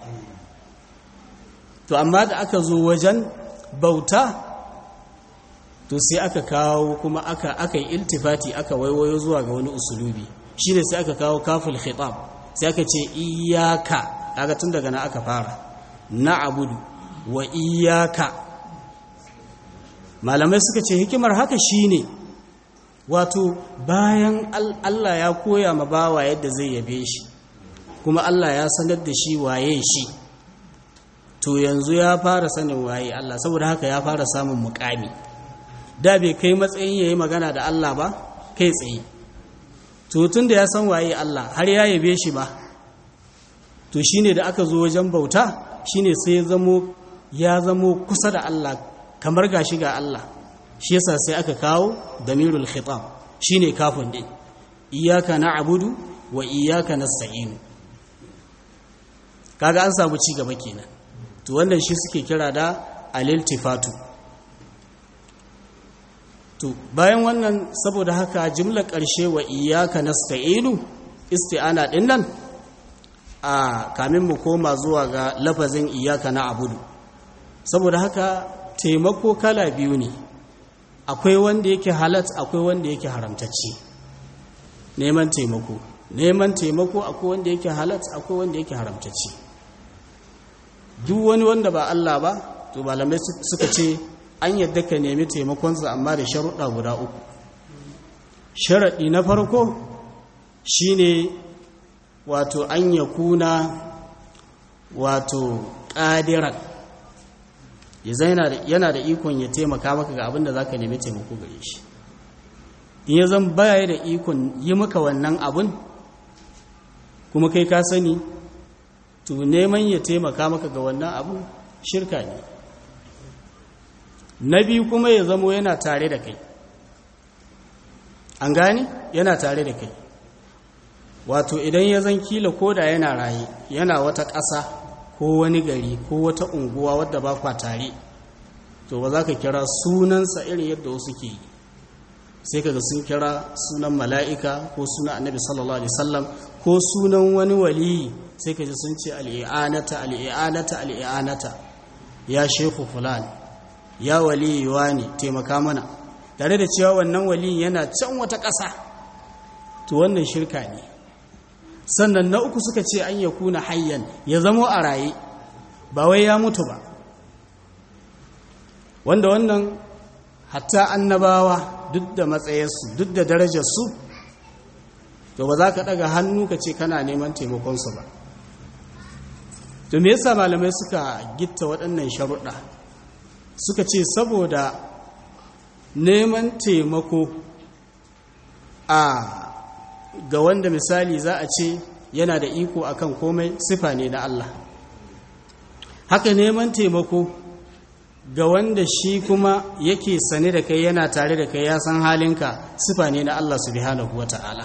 Speaker 1: to amma da aka zo wajen bauta, to sai aka kawo kuma aka aka yi iltifati, aka waiwayo zuwa ga wani usulubi, shine sai aka kawo kaful khitab, sai aka ce iyyaka, kaga tun daga nan aka fara na'budu wa iyyaka. malamai suka ce hikimar haka shine wato bayan Allah ya koya ma bawa yadda zai yabe shi, kuma Allah ya sanar da shi waye shi, to yanzu ya fara sanin waye Allah, saboda haka ya fara samun muƙami. da bai kai matsayin yayi magana da Allah ba kai tsaye, to tun da ya san waye Allah har ya yabe shi ba, to shine da aka zo wajen bauta shine sai ya zamo ya zamo kusa da Allah, kamar gashi ga Allah. shi yasa sai aka kawo damirul khitab, shine kafin din iyyaka na'budu wa iyyaka nasta'in. kaga an samu ci gaba kenan. To wannan shi suke kira da al-iltifatu. To bayan wannan, saboda haka jimlar ƙarshe wa iyyaka nasta'inu, isti'ana din nan a kamin mu koma zuwa ga lafazin iyyaka na'budu. Saboda haka taimako kala biyu ne, akwai wanda yake halat, akwai wanda yake haramtacce. Neman taimako neman taimako akwai wanda yake halat, akwai wanda yake haramtacce. Duk wani wanda ba Allah ba, to malamai suka ce an yadda ka nemi taimakonsa, amma da sharuɗa guda uku. Sharaɗi na farko shine wato an ya kuna wato ƙadiran, yana da ikon ya taimaka maka ga abin da za ka nemi taimako gare shi. In ya zan baya da ikon yi maka wannan abin, kuma kai ka sani, to neman ya taimaka maka ga wannan abin shirka ne. Na biyu kuma ya zamo yana tare da kai. An gane? Yana tare da kai. Wato idan ya zan kila koda yana raye, yana wata ƙasa ko wani gari ko wata unguwa wadda ba kwa tare, to ba za ka kira sunansa irin yadda wasu ke yi. Sai kaga sun kira sunan mala'ika ko sunan annabi sallallahu alaihi wasallam ko sunan wani waliyi, sai kaji sun ce al'i'anata al'i'anata al'i'anata, ya shehu fulani, ya waliyi wani taimaka mana, tare da cewa wannan waliyin yana can wata ƙasa. To wannan shirka ne. Sannan na uku suka ce an yakuna hayyan, ya zamo a raye, ba wai ya mutu ba. Wanda wannan hatta annabawa duk da matsayarsu, duk da darajarsu, to ba za ka ɗaga hannu ka ce kana neman taimakonsu ba. To me yasa malamai suka gitta waɗannan sharuɗa? Suka ce saboda neman taimako a ga wanda misali za a ce yana da iko akan komai, sifa ne na Allah. Haka neman taimako ga wanda shi kuma yake sane da kai, yana tare da kai, ya san halinka, sifa ne na Allah subhanahu wata'ala.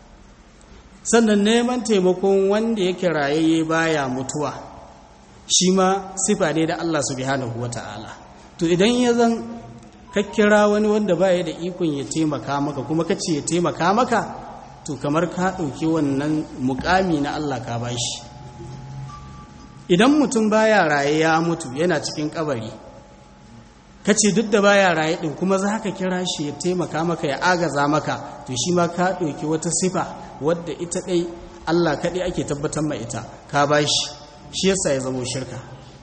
Speaker 1: Sannan neman taimakon wanda yake rayayye baya mutuwa, shi ma sifa ne da Allah subhanahu wata'ala. To idan ya zan kakkira wani wanda baya da ikon ya taimaka maka, kuma kace ya taimaka maka, to kamar ka ɗauki wannan mukami na Allah ka bashi. Idan mutum baya raye ya mutu yana cikin kabari, kace duk da baya raye din kuma za ka kira shi ya taimaka maka, ya agaza maka, to shi ma ka ɗauki wata sifa wadda ita ɗai Allah kaɗai ake tabbatar mai ita, ka bashi. Shi yasa ya zama shirka.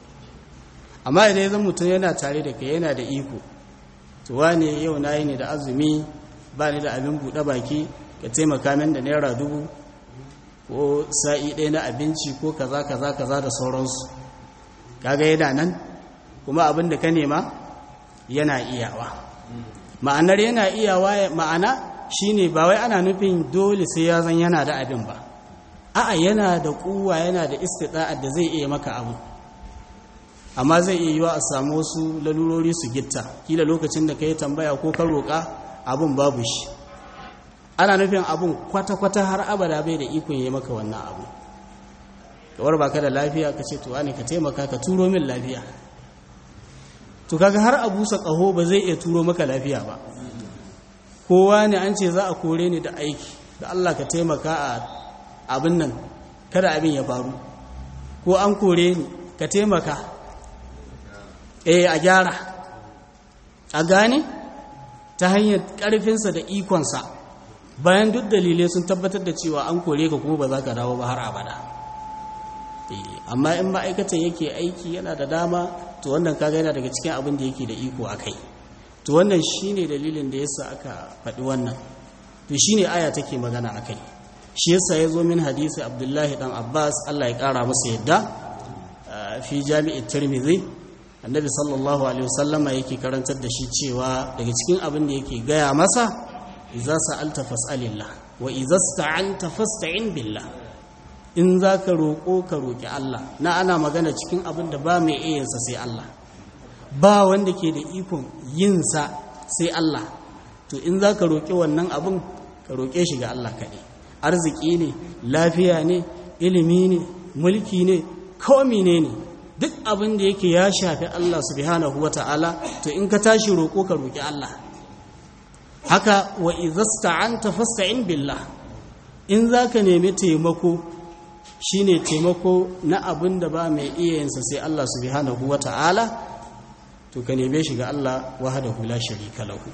Speaker 1: Amma idan ya zama mutum yana tare da kai, yana da iko, to wane yau na yi ne da azumi, ba ni da abin buɗe baki, ka taimaka min da naira dubu ko sa'i ɗaya na abinci ko kaza kaza kaza da sauransu. Kaga yana nan, kuma abin da ka nema yana iyawa. Ma'anar yana iyawa ma'ana shine ba wai ana nufin dole sai ya zan yana da abin ba. A'a, yana da kuwa, yana da istita'ar da zai iya maka abu. Amma zai iya yiwa a samu wasu lalurori su gitta, kila lokacin da ka yi tambaya ko ka roƙa abun babu shi. Ana nufin abun kwata-kwata har abada bai da ikon yi maka wannan abu. Kawar ba ka da lafiya ka ce tuwa ne ka taimaka ka turo min lafiya. To kaga har a busa ƙaho ba zai iya turo maka lafiya ba. Kowa ne an ce za a kore ni da aiki, da Allah ka taimaka a abin nan, kada abin ya faru. Ko an kore ni ka taimaka, eh a gyara, a gane ta hanyar ƙarfinsa da ikonsa, bayan duk dalilai sun tabbatar da cewa an kore ka kuma ba za ka dawo ba har abada. Amma in ma'aikatan yake aiki yana da dama, to wannan kaga yana daga cikin abin da yake da iko a kai. To wannan shi ne dalilin da yasa aka faɗi wannan. To shi ne aya take magana a kai. Shi yasa ya zo min hadisi Abdullahi ɗan Abbas, Allah ya ƙara masa yadda, fi jami'in Tirmidhi, annabi sallallahu alaihi wasallama yake karantar da shi cewa daga cikin abin da yake gaya masa, idza sa'alta fas'alillah wa idza sta'anta fasta'in billah. In zaka roƙo ka roƙi Allah. Na ana magana cikin abin da ba mai iya sa sai Allah, ba wanda ke da ikon yin sa sai Allah. To in zaka roƙi wannan abin, ka roƙe shi ga Allah kaɗai. Arziki ne, lafiya ne, ilimi ne, mulki ne, ko menene duk abin da yake ya shafi Allah subhanahu wata'ala to in ka tashi roƙo ka roƙi Allah. Haka wa idhasta'anta fasta'in billah, in zaka nemi taimako shine taimako na abin da ba mai iya yinsa sai Allah subhanahu wata'ala, to ka neme shi ga Allah wahdahu la sharika lahu.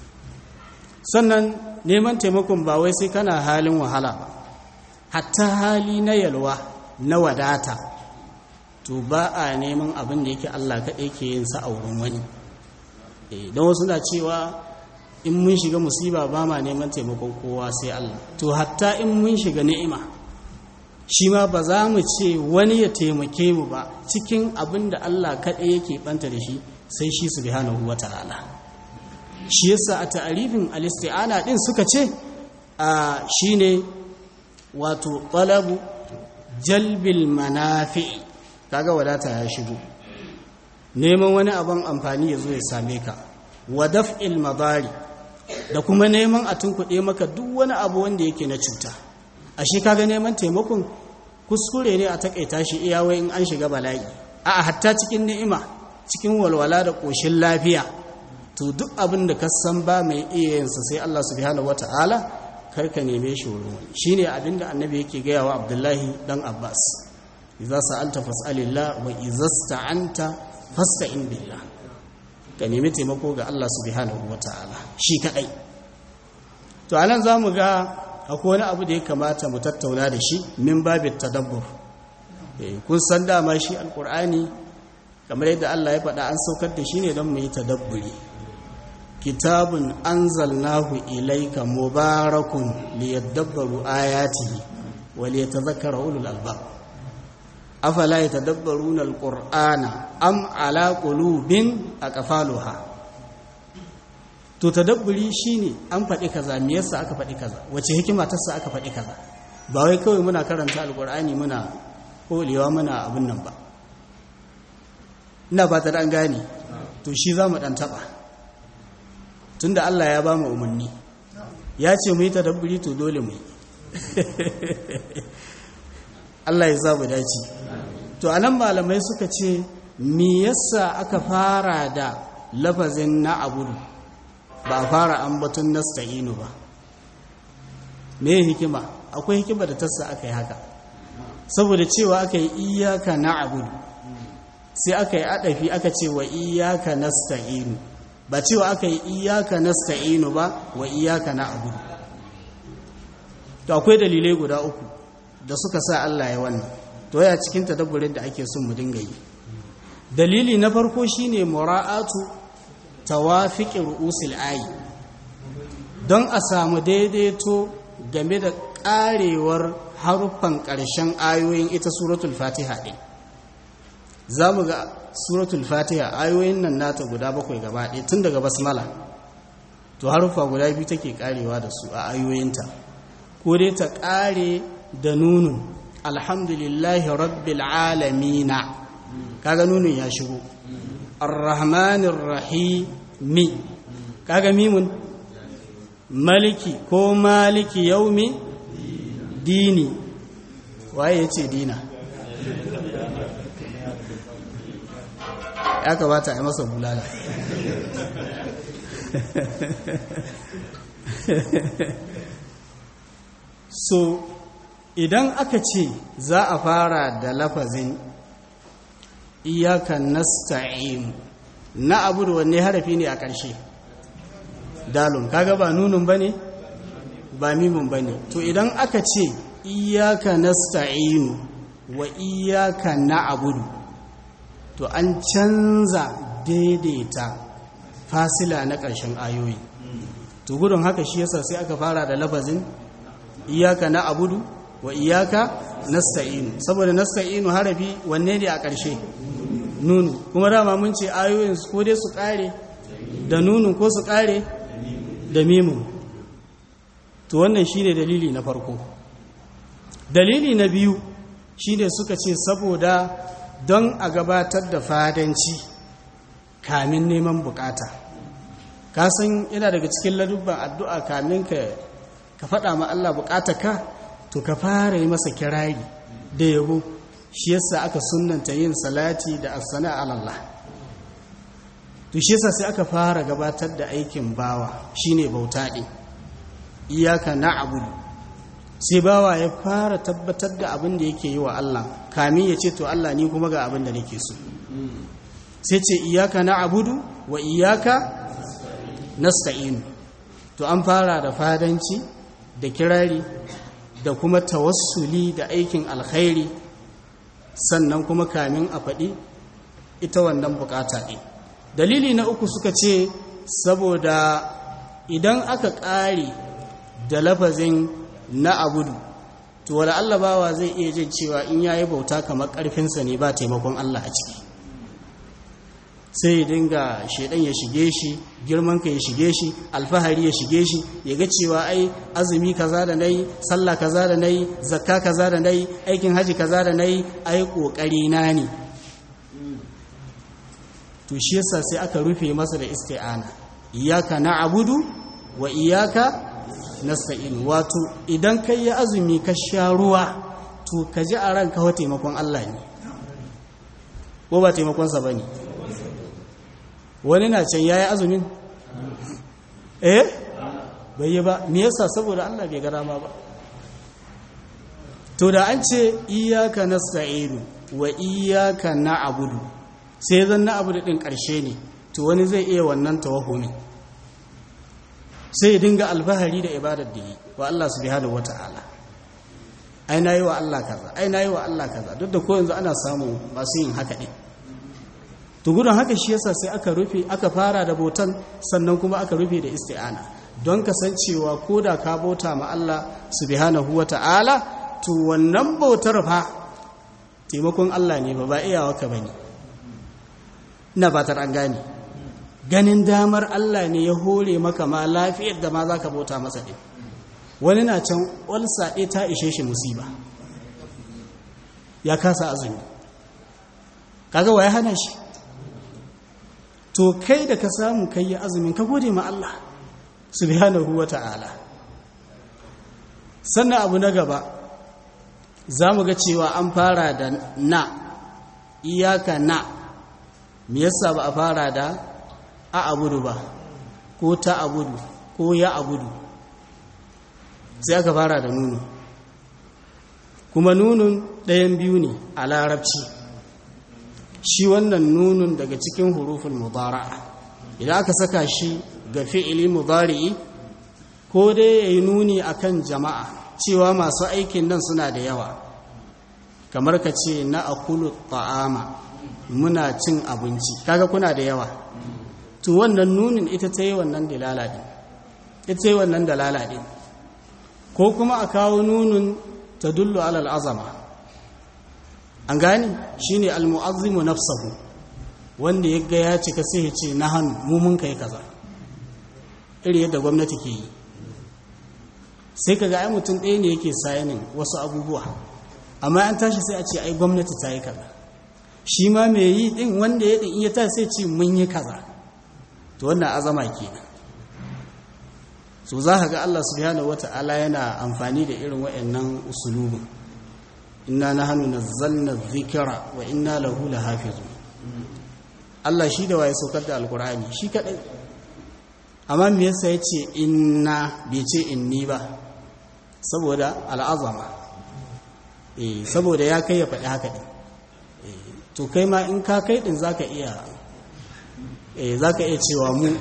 Speaker 1: Sannan neman taimakon ba wai sai kana halin wahala ba, hatta hali na yalwa na wadata, to ba a neman abin da yake Allah kaɗai ke yin sa a wurin wani. Don wasu na cewa in mun shiga musiba ba ma neman taimakon kowa sai Allah, to hatta in mun shiga ni'ima shi ma ba za mu ce wani ya taimake mu ba cikin abin da Allah kaɗai yake ɓanta da shi sai shi subhanahu wa ta'ala. Shi yasa a ta'arifin al-isti'ana din suka ce a shine wato talabu jalbil manafi, kaga wadata ya shigo, neman wani abin amfani ya zo ya same ka, wa daf'il madari, da kuma neman a tunkuɗe maka duk wani abu wanda yake na cuta. Ashe kaga neman taimakon kuskure ne a takaita shi iyawai in an shiga bala'i, a hatta cikin ni'ima, cikin walwala da ƙoshin lafiya, to duk abin da ka san ba mai iya yinsa sai Allah subhanahu wata'ala, karka neme shi wurin wani. Shine abin da annabi yake gaya wa Abdullahi dan Abbas, idza sa'alta fas'alillah wa idza sta'anta fasta'in billah, ka nemi taimako ga Allah subhanahu wata'ala shi kadai. To anan zamu ga akwai wani abu da ya kamata mu tattauna da shi min babit tadabbur. Eh kun san dama shi alqur'ani kamar yadda Allah ya faɗa an saukar da shi ne don mu yi tadabburi. Kitabun anzalnahu ilayka mubarakun liyadabbaru ayatihi wa liyatadhakkara ulul albab. Afala yatadabbaruna alqur'ana am ala qulubin aqfaluha. To tadabburi shine an faɗi kaza, me yasa aka faɗi kaza, wace hikima ta sa aka faɗi kaza, ba wai kawai muna karanta alqur'ani muna kolewa muna abin nan ba. Ina ba ta dan gane, to shi za mu dan taba tunda Allah ya ba mu umarni ya ce mu yi tadabburi, to dole mu yi. Allah ya zabu dace. To anan malamai suka ce me yasa aka fara da lafazin na abudu ba a fara ambaton nasta'inu ba? Me hikima? Akwai hikima da tassa aka yi haka, saboda cewa aka yi iyyaka na'budu sai aka yi adafi aka ce wa iyyaka nasta'inu, ba cewa aka yi iyyaka nasta'inu ba wa iyyaka na'budu. To akwai dalilai guda uku da suka sa Allah ya wannan, to ya cikin tadabburin da ake son mu dinga yi. Dalili na farko shine mura'atu tawafiqi ru'usil ayi, don a samu daidaito game da karewar haruffan ƙarshen ayoyin ita suratul fatiha ɗin. Za mu ga suratul fatiha ayoyin nan nata guda bakwai gaba ɗaya tun daga basmala, to haruffa guda biyu take karewa da su a ayoyinta, ko dai ta kare da nunun alhamdulillahi rabbil alamina, kaga nunun ya shigo, arrahmanir rahimi, kaga mimun, maliki ko maliki yaumi dini, waye yace dina? Ya kamata a masa bulala. So idan aka ce za a fara da lafazin iyyaka nasta'in, na abu da wanne harafi ne a ƙarshe? Dalun, kaga ba nunun bane ba mimun bane. To idan aka ce iyyaka nasta'in wa iyyaka na'budu, to an canza daidaita fasila na ƙarshen ayoyi. To gudun haka shi yasa sai aka fara da lafazin iyyaka na'budu wa iyyaka nasta'in, saboda nasta'inu harafi wanne ne a ƙarshe? Nunu. Kuma dama mun ce ayoyin ko dai su ƙare da nunu ko su ƙare da mimun. To wannan shine dalili na farko. Dalili na biyu shine suka ce saboda don a gabatar da fadanci kamin neman bukata. Ka san yana daga cikin ladubban addu'a kamin ka ka faɗa ma Allah bukatarka, to ka fara yi masa kirari da yabo, shi yasa aka sunnanta yin salati da as-sana ala Allah to shi yasa sai aka fara gabatar da aikin bawa shine bauta din iyyaka na'budu sai bawa ya fara tabbatar da abin da yake yi wa Allah kamin ya ce to Allah ni kuma ga abin da nake so sai ce iyyaka na'budu wa iyyaka nasta'in to an fara da fadanci da kirari da kuma tawassuli da aikin alkhairi sannan kuma kamin a faɗi ita wannan bukata ɗin dalili na uku suka ce saboda idan aka ƙare da lafazin na abudu to wala Allah bawa zai iya jin cewa in yayi bauta kamar ƙarfinsa ne ba taimakon Allah a ciki sai ya dinga shedan ya shige shi girman ka ya shige shi alfahari ya shige shi ya ga cewa ai azumi kaza da nayi sallah kaza da nayi zakka kaza da nayi aikin haji kaza da nayi ai kokari na ne to shi yasa sai aka rufe masa da isti'ana iyyaka na'budu wa iyyaka nasta'in wato idan kai ya azumi ka sha ruwa to ka ji a ranka wa taimakon Allah ne ko ba taimakon sa bane wani na can yayi azumin eh bai yi ba me yasa saboda Allah bai ga dama ba to da an ce iyyaka nasta'in wa iyyaka na'budu sai zan na'budu din karshe ne to wani zai iya wannan tawahumi sai dinga alfahari da ibadar da yi wa Allah subhanahu wata'ala ai nayi wa Allah kaza ai nayi wa Allah kaza duk da ko yanzu ana samu masu yin haka din to gudun haka shi yasa sai aka rufe aka fara da botan sannan kuma aka rufe da isti'ana don kasancewa ko da ka bauta ma Allah subhanahu wata'ala to wannan bautar fa taimakon Allah ne ba ba iyawa ka bane ina fatar an gane ganin damar Allah ne ya hore maka ma lafiyar da ma zaka bauta masa din wani na can walsa ɗaya ta ishe shi musiba ya kasa azumi kaga waye hana shi to kai da ka samu kai yi azumin ka gode ma Allah subhanahu wata'ala sannan abu na gaba za mu ga cewa an fara da na iyaka na me yasa ba a fara da a abudu ba ko ta abudu ko ya abudu sai aka fara da nunu kuma nunun ɗayan biyu ne a larabci shi wannan nunun daga cikin hurufin mudara'a idan aka saka shi ga fi'ili mudari'i ko dai yayi nuni akan jama'a cewa masu aikin nan suna da yawa kamar ka ce na akulu ta'ama muna cin abinci kaga kuna da yawa to wannan nunin ita ta yi wannan dalala din ita yi wannan dalala din ko kuma a kawo nunun tadullu alal azama an gani shine almu'azzimu nafsahu wanda yaga ya cika sai ya ce na hannu mu mun kai kaza iri yadda gwamnati ke yi sai kaga ai mutum ɗaya ne yake sayanin wasu abubuwa amma an tashi sai a ce ai gwamnati ta yi kaza shi ma mai yi din wanda ya din iya ta sai ce mun yi kaza to wannan azama kenan so za ka ga Allah subhanahu wata'ala yana amfani da irin waɗannan usulubin inna nahnu nazzalna dhikra wa inna lahu lahafizun Allah shi da waye saukar da alqur'ani shi kadai amma me yasa yace inna bai ce inni ba saboda al'azama eh saboda ya kai ya faɗi haka din eh to kai ma in ka kai din zaka iya eh zaka iya cewa mu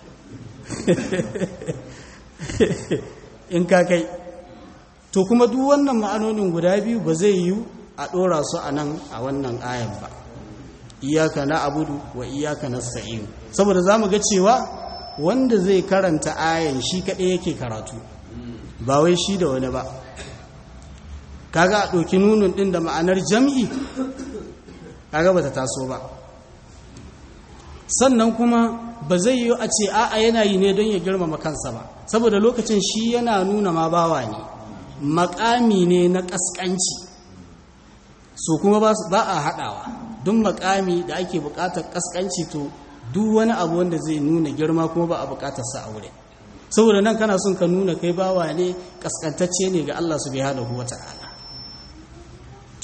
Speaker 1: in ka kai to kuma duk wannan ma'anonin guda biyu ba zai yi a ɗora su a nan a wannan ayan ba iyaka na abudu wa iyaka na sa'in saboda za mu ga cewa wanda zai karanta ayan shi kaɗai yake karatu ba wai shi da wani ba kaga a ɗauki nunun ɗin da ma'anar jam'i kaga ba ta taso ba sannan kuma ba zai yi a ce a'a yana yi ne don ya girmama kansa ba saboda lokacin shi yana nuna ma bawa ne makami ne na ƙasƙanci so kuma ba a haɗawa duk makami da ake buƙatar ƙasƙanci to duk wani abu wanda zai nuna girma kuma ba a buƙatar sa a wurin saboda nan kana son ka nuna kai bawa ne ƙasƙantacce ne ga Allah subhanahu wata'ala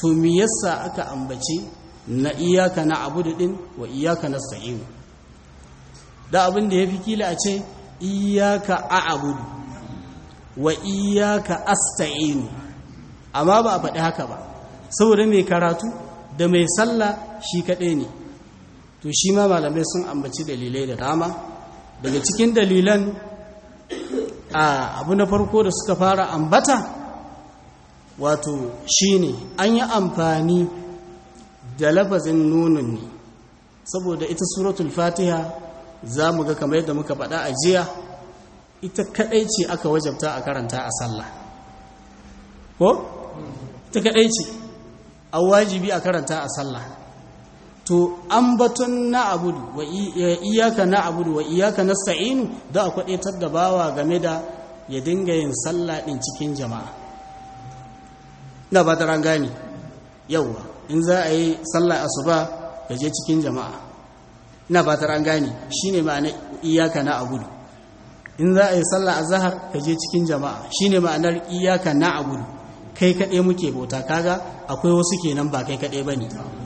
Speaker 1: to me yasa aka ambaci na iyaka na abudu din wa iyaka nasta'in da abin da yafi kila a ce iyaka a'budu wa iyaka asta'in amma ba a faɗi haka ba saboda mai karatu da mai sallah shi kaɗai ne to shi ma malamai sun ambaci dalilai da dama daga cikin dalilan a abu na farko da suka fara ambata wato shine an yi amfani da lafazin nunun ne saboda ita suratul fatiha za mu ga kamar yadda muka faɗa a jiya ita kaɗai ce aka wajabta a karanta a sallah ko? ita kaɗai ce a wajibi a karanta a sallah to an batun na abudu wa iyaka na abudu wa iyaka nasta'inu da a kwaɗetar da bawa game da ya dinga yin sallah ɗin cikin jama'a ina ba ta rangani yauwa in za a yi sallah asuba ka je cikin jama'a ina ba ta rangani shine ma'ana iyaka na abudu in za a yi sallah azhar ka je cikin jama'a shine ma'anar iyaka na abudu kai kaɗai muke bauta kaga akwai wasu kenan ba kai kaɗai bane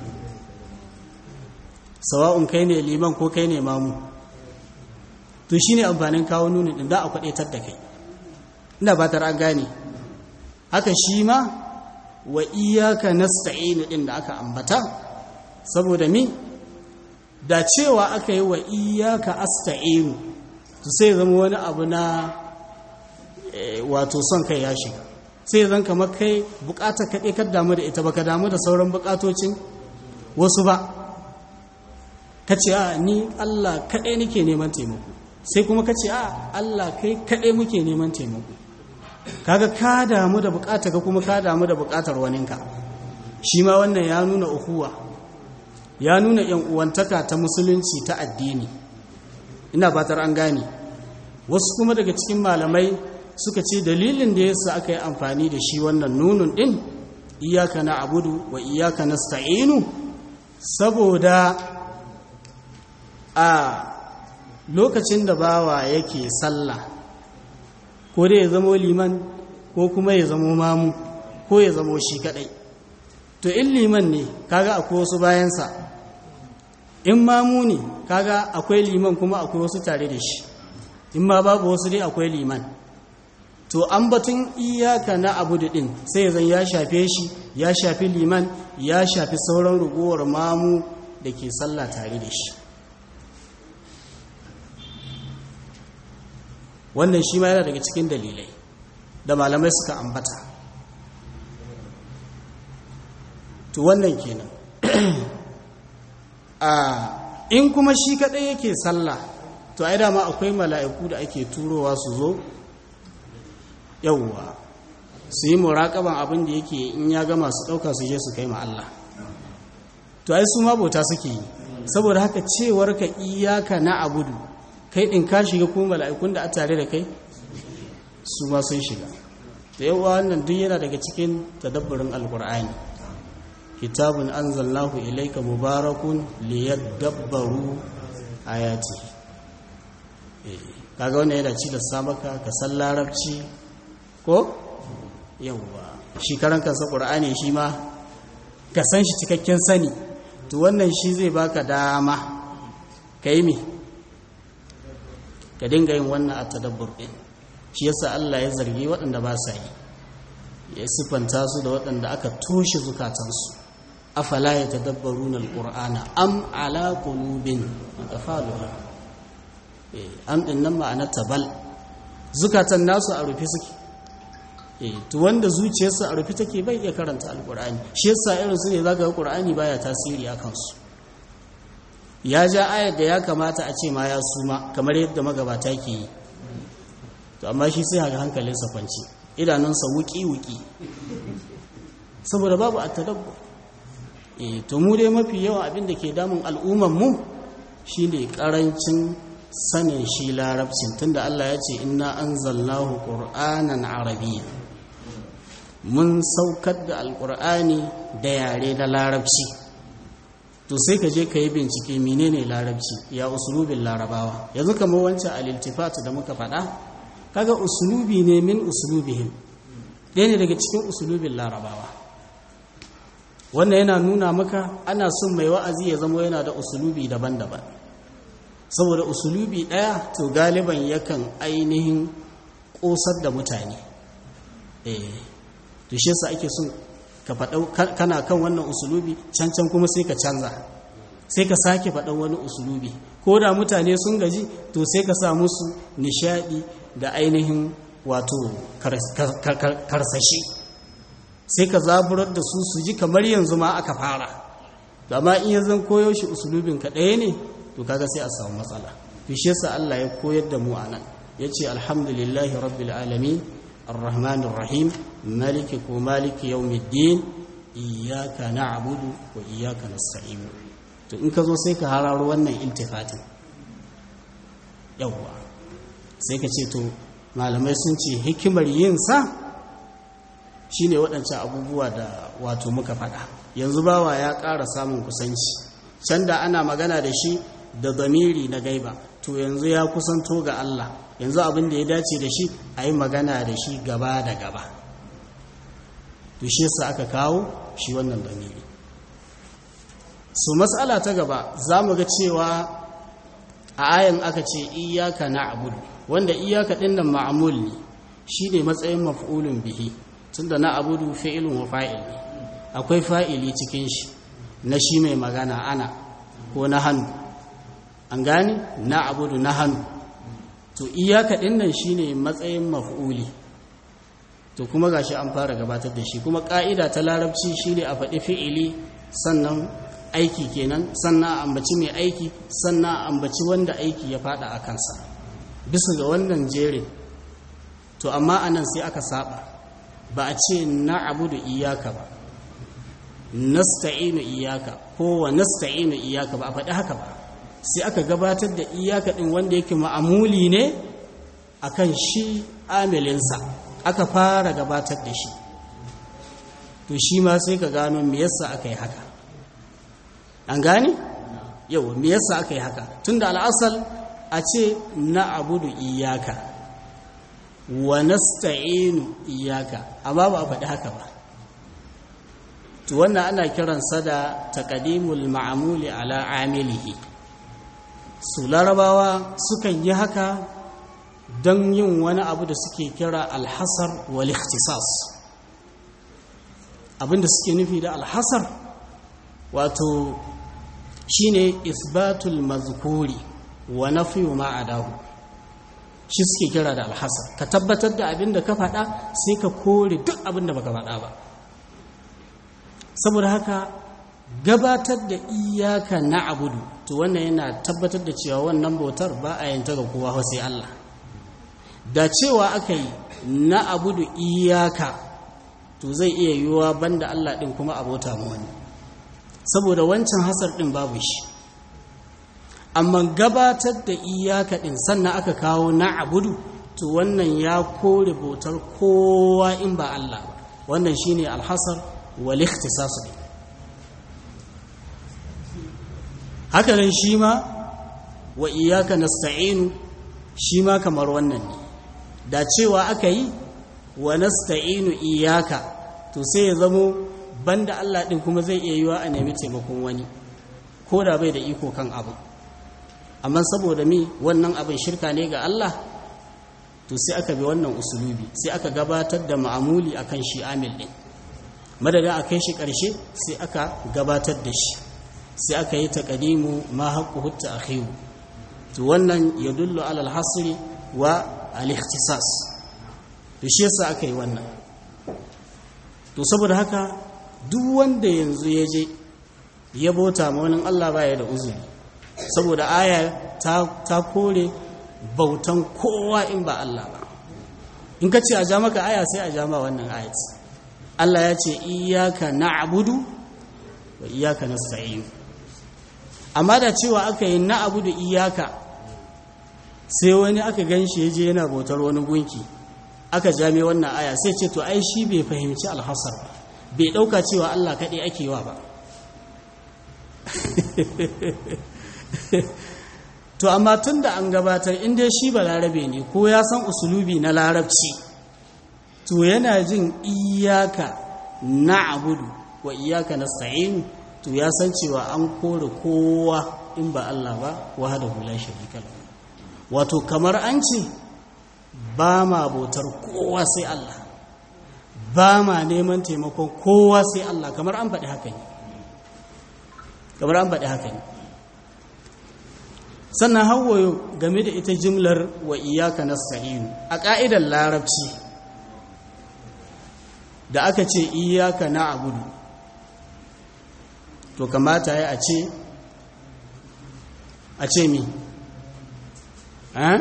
Speaker 1: sawa'un kai ne liman ko kai ne mamu to shine amfanin kawo nuni din da a kwadaitar da kai ina ba ta an gane haka shi ma wa iyyaka nasta'in din da aka ambata saboda mi da cewa aka yi wa iyyaka asta'in to sai zama wani abu na wato son kai ya shiga sai zan kamar kai bukatar kaɗai ka damu da ita baka damu da sauran bukatocin wasu ba ka ce a ni Allah kaɗai nake neman taimako sai kuma ka ce a Allah kai kaɗai muke neman taimako kaga ka damu da bukatar ka kuma ka damu da bukatar waninka shi ma wannan ya nuna uhuwa ya nuna yan uwantaka ta musulunci ta addini ina fatar an gane wasu kuma daga cikin malamai suka ce dalilin da yasa aka yi amfani da shi wannan nunun din iyyaka na'budu wa iyyaka nasta'inu saboda a lokacin da bawa yake sallah ko dai ya zamo liman ko kuma ya zamo mamu ko ya zamo shi kadai to in liman ne kaga akwai wasu bayansa in mamu ne kaga akwai liman kuma akwai wasu tare da shi in ma babu wasu dai akwai liman to an batun iyaka na abudu din sai zan ya shafe shi ya shafi liman ya shafi sauran rugowar mamu da ke sallah tare da shi wannan shi ma yana daga cikin dalilai da malamai suka ambata to wannan kenan a in kuma shi kadai yake sallah to ai dama akwai mala'iku da ake turowa su zo yawwa su yi muraƙaban abin da yake in ya gama su ɗauka su je su kai ma Allah to ai su ma bauta suke yi saboda haka cewar ka iyaka na abudu kai ɗin ka shiga kuma mala'ikun da a tare da kai su ma sun shiga da yawa wannan duk yana daga cikin tadabburin alkur'ani kitabun anzalnahu ilayka mubarakun liyadabbaru ayati kaga wannan yana ci da samaka ka san larabci ko yawa shi karan kansa qur'ani shi ma ka san shi cikakken sani to wannan shi zai baka dama kai me ka dinga yin wannan at-tadabbur din shi yasa Allah ya zargi waɗanda ba sa yi ya sifanta su da waɗanda aka toshe zukatansu afala yatadabbaruna al-qur'ana am ala qulubin aqfaluha eh am din nan ma'ana tabal zukatan nasu a rufe suke eh to wanda zuciyarsa a rufe take bai iya karanta al-qur'ani shi yasa irin su ne zaka ga qur'ani baya tasiri akan su ya ja ayar da ya kamata a ce ma ya suma kamar yadda magabata ke yi to amma shi sai haka hankalinsa kwanci idanunsa wuki-wuki saboda babu a tadabbur e to mu dai mafi yawan abin da ke damun al'ummanmu shi ne ƙarancin sanin shi larabcin tunda Allah ya ce inna anzalnahu qur'anan arabiyya mun saukar da alƙur'ani da yare na larabci to sai ka je ka yi bincike menene larabci ya usulubin larabawa yanzu kamar wancan al-iltifat da muka faɗa kaga usulubi ne min usulubihim ɗaya ne daga cikin usulubin larabawa wannan yana nuna maka ana son mai wa'azi ya zama yana da usulubi daban-daban, saboda usulubi ɗaya to galiban yakan ainihin ƙosar da mutane. eh to shi yasa ake son ka faɗa kana kan wannan usulubi, can can kuma sai ka canza, sai ka sake faɗan wani usulubi, ko da mutane sun gaji to sai ka sa musu nishaɗi da ainihin wato karsashi, sai ka zaburar da su su ji kamar yanzu ma aka fara. amma in yanzu koyo shi usulubin ka ɗaya ne to kaga sai a samu matsala. to shi yasa Allah ya koyar da mu anan, yace alhamdulillahi rabbil alamin arrahmanir rahim maliki ko maliki yawmiddin iyyaka na'budu wa iyyaka nasta'in. to in ka zo sai ka hararo wannan iltifatin, yawwa sai ka ce to malamai sun ce hikimar yin sa shine waɗancan abubuwa da wato muka faɗa. yanzu bawa ya ƙara samun kusanci, can da ana magana da shi da zamiri na gaiba, to yanzu ya kusanto ga Allah, yanzu abin da ya dace da shi a yi magana da shi gaba da gaba. to shi yasa aka kawo shi wannan zamiri. su matsala ta gaba za mu ga cewa a ayan aka ce iyaka na'budu, wanda iyaka ɗin nan ma'amul ne, shi ne matsayin maf'ulun bihi, tunda na'budu fi'ilun wa fa'il ne, akwai fa'ili cikin shi na shi mai magana ana ko na hannu, an gane na'budu na hannu. to iyaka ɗin nan shi ne matsayin maf'uli, to kuma gashi an fara gabatar da shi, kuma ƙa'ida ta larabci shi ne a faɗi fi'ili sannan aiki kenan, sannan a ambaci mai aiki, sannan a ambaci wanda aiki ya fada a kansa bisa ga wannan jerin. to amma anan sai aka saba, ba a ce na'budu iyyaka ba, nasta'inu iyyaka ko wa nasta'inu iyyaka ba a faɗi haka ba, sai aka gabatar da iyyaka din wanda yake ma'amuli ne akan shi amilinsa, aka fara gabatar da shi. to shi ma sai ka gano me yasa aka yi haka, an gane yau me yasa aka yi haka, tunda al'asal a ce na'budu iyyaka wa nasta'inu iyyaka, amma ba a faɗi haka ba. to wannan ana kiransa da taqdimul ma'muli ala amilihi. su larabawa sukan yi haka don yin wani abu da suke kira alhasar wal ikhtisas. abinda suke nufi da alhasar wato shine isbatul mazkuri wa nafyu ma adahu, shi suke kira da alhasar. ka tabbatar da abinda ka faɗa sai ka kore duk abinda baka faɗa ba. saboda haka gabatar da iyaka na'budu, to wannan yana tabbatar da cewa wannan bautar ba a yanta ga kowa sai Allah. da cewa aka yi na'budu iyaka, to zai iya yiwuwa banda Allah din kuma abota mu wani, saboda wancan hasar din babu shi. amma gabatar da iyaka din sannan aka kawo na'budu, to wannan ya kore bautar kowa in ba Allah ba. wannan shine alhasar wal ikhtisas. haka nan shi ma wa iyyaka nasta'inu, shi ma kamar wannan ne. da cewa aka yi wa nasta'inu iyyaka, to sai ya zamo banda Allah din kuma zai iya yiwa a nemi taimakon wani ko da bai da iko kan abu. amma saboda mi wannan abin shirka ne ga Allah, to sai aka bi wannan usulubi, sai aka gabatar da ma'amuli akan shi amil din, madadin a kai shi ƙarshe sai aka gabatar da shi, sai aka yi taqdimu ma haqquhu ta'khiru. to wannan yadullu ala al-hasri wa al-ikhtisas. to shi yasa aka yi wannan. to saboda haka duk wanda yanzu ya je ya bauta ma wani Allah baya da uzuri, saboda aya ta, ta kore bautan kowa in ba Allah ba. in ka ce a ja maka aya sai a ja ma wannan ayat. Allah ya ce iyyaka na'budu wa iyyaka nasta'in. amma da cewa aka yi na'budu iyyaka, sai wani aka ganshi yaje yana bautar wani gunki, aka jame wannan aya, sai ce to ai shi bai fahimci alhasar ba, bai dauka cewa Allah kadai ake wa ba. to amma tunda an gabatar, inda shi ba larabe ne ko ya san usulubi na larabci, to yana jin iyaka na'budu wa iyyaka nasta'in to ya san cewa an kore kowa in ba Allah ba wahdahu la sharika lahu wato kamar an ce ba ma bautar kowa sai Allah ba ma neman taimakon kowa sai Allah kamar an faɗi haka ne kamar an faɗi haka ne sannan hawayo game da ita jimlar wa iyyaka nasta'in a ƙa'idar larabci da aka ce iyyaka na'budu to kamata ya a ce a ce mi eh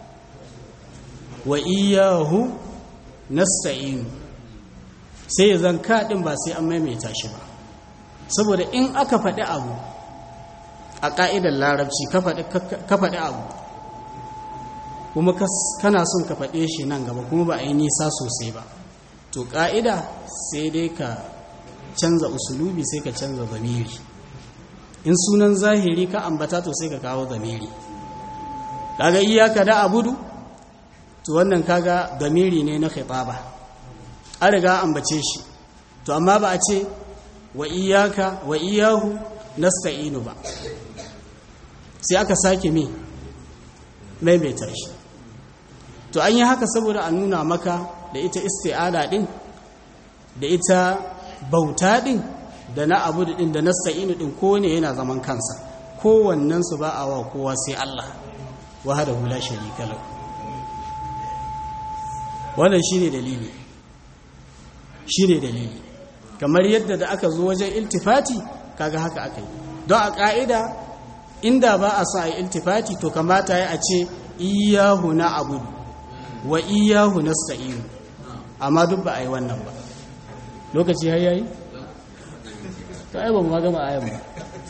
Speaker 1: wa iyyahu nasta'in sai zan kaɗin ba sai an maimaita shi ba saboda in aka faɗi abu a ƙa'idar larabci ka faɗi abu kuma kana son ka faɗe shi nan gaba kuma ba a yi nisa sosai ba to ƙa'ida sai dai ka canza usulubi sai ka canza zamiri in sunan zahiri ka ambata to sai ka kawo zamiri kaga iyaka da abudu to wannan kaga zamiri ne na khitaba an riga ambace shi to amma ba a ce wa iyaka wa iyahu nasta'inu ba sai aka sake mi maimaita shi to an yi haka saboda a nuna maka da ita isti'ada din da ita bauta din da na abu din da nasta'inu din kowane yana zaman kansa kowannen su ba a wa kowa sai Allah wahdahu la sharika lahu wannan shine dalili shine dalili kamar yadda da aka zo wajen iltifati kaga haka aka yi don a ka'ida inda ba a sa a iltifati to kamata ya a ce iyyahu na'budu wa iyyahu nasta'in amma duk ba a yi wannan ba lokaci har yayi to ai ba mu gama ayan ba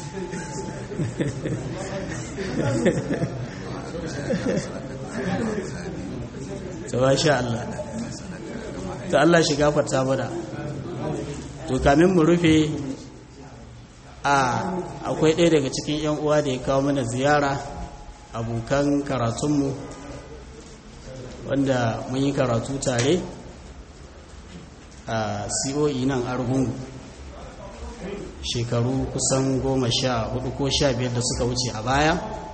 Speaker 1: to masha Allah to Allah shi gafarta mana to kamin mu rufe a akwai ɗaya daga cikin yan uwa da ya kawo mana ziyara abokan karatunmu wanda mun yi karatu tare a C O E nan Argungu shekaru kusan goma sha hudu ko sha biyar da suka wuce a baya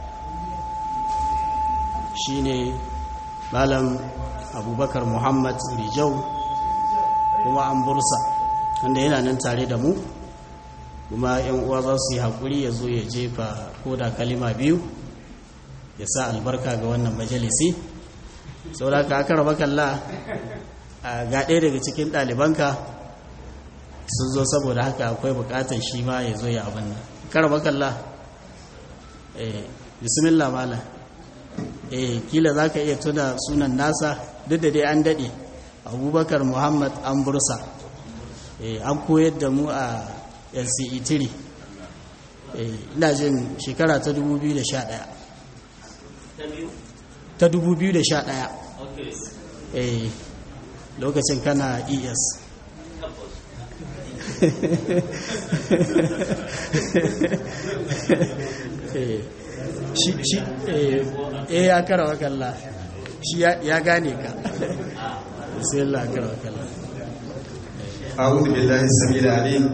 Speaker 1: shine malam abubakar muhammad rijau kuma an bursa wanda yana nan tare da mu kuma yan uwa za su yi haƙuri ya zo ya jefa ko da kalima biyu ya sa albarka ga wannan majalisi saboda ka aka raba kalla ga ɗaya daga cikin ɗalibanka sun zo saboda haka akwai buƙatar shi ma ya zo ya abin nan karaba kalla eh bismillah mala eh kila za ka iya tuna sunan nasa duk da dai an daɗe abubakar muhammad an bursa eh an koyar da mu a L C E three ina jin shekara ta dubu biyu da sha ɗaya ta dubu biyu da sha ɗaya eh lokacin kana E S shi eh ya karawa kalla shi ya gane ka sai Allah karawa kalla
Speaker 3: أعوذ بالله السميع العليم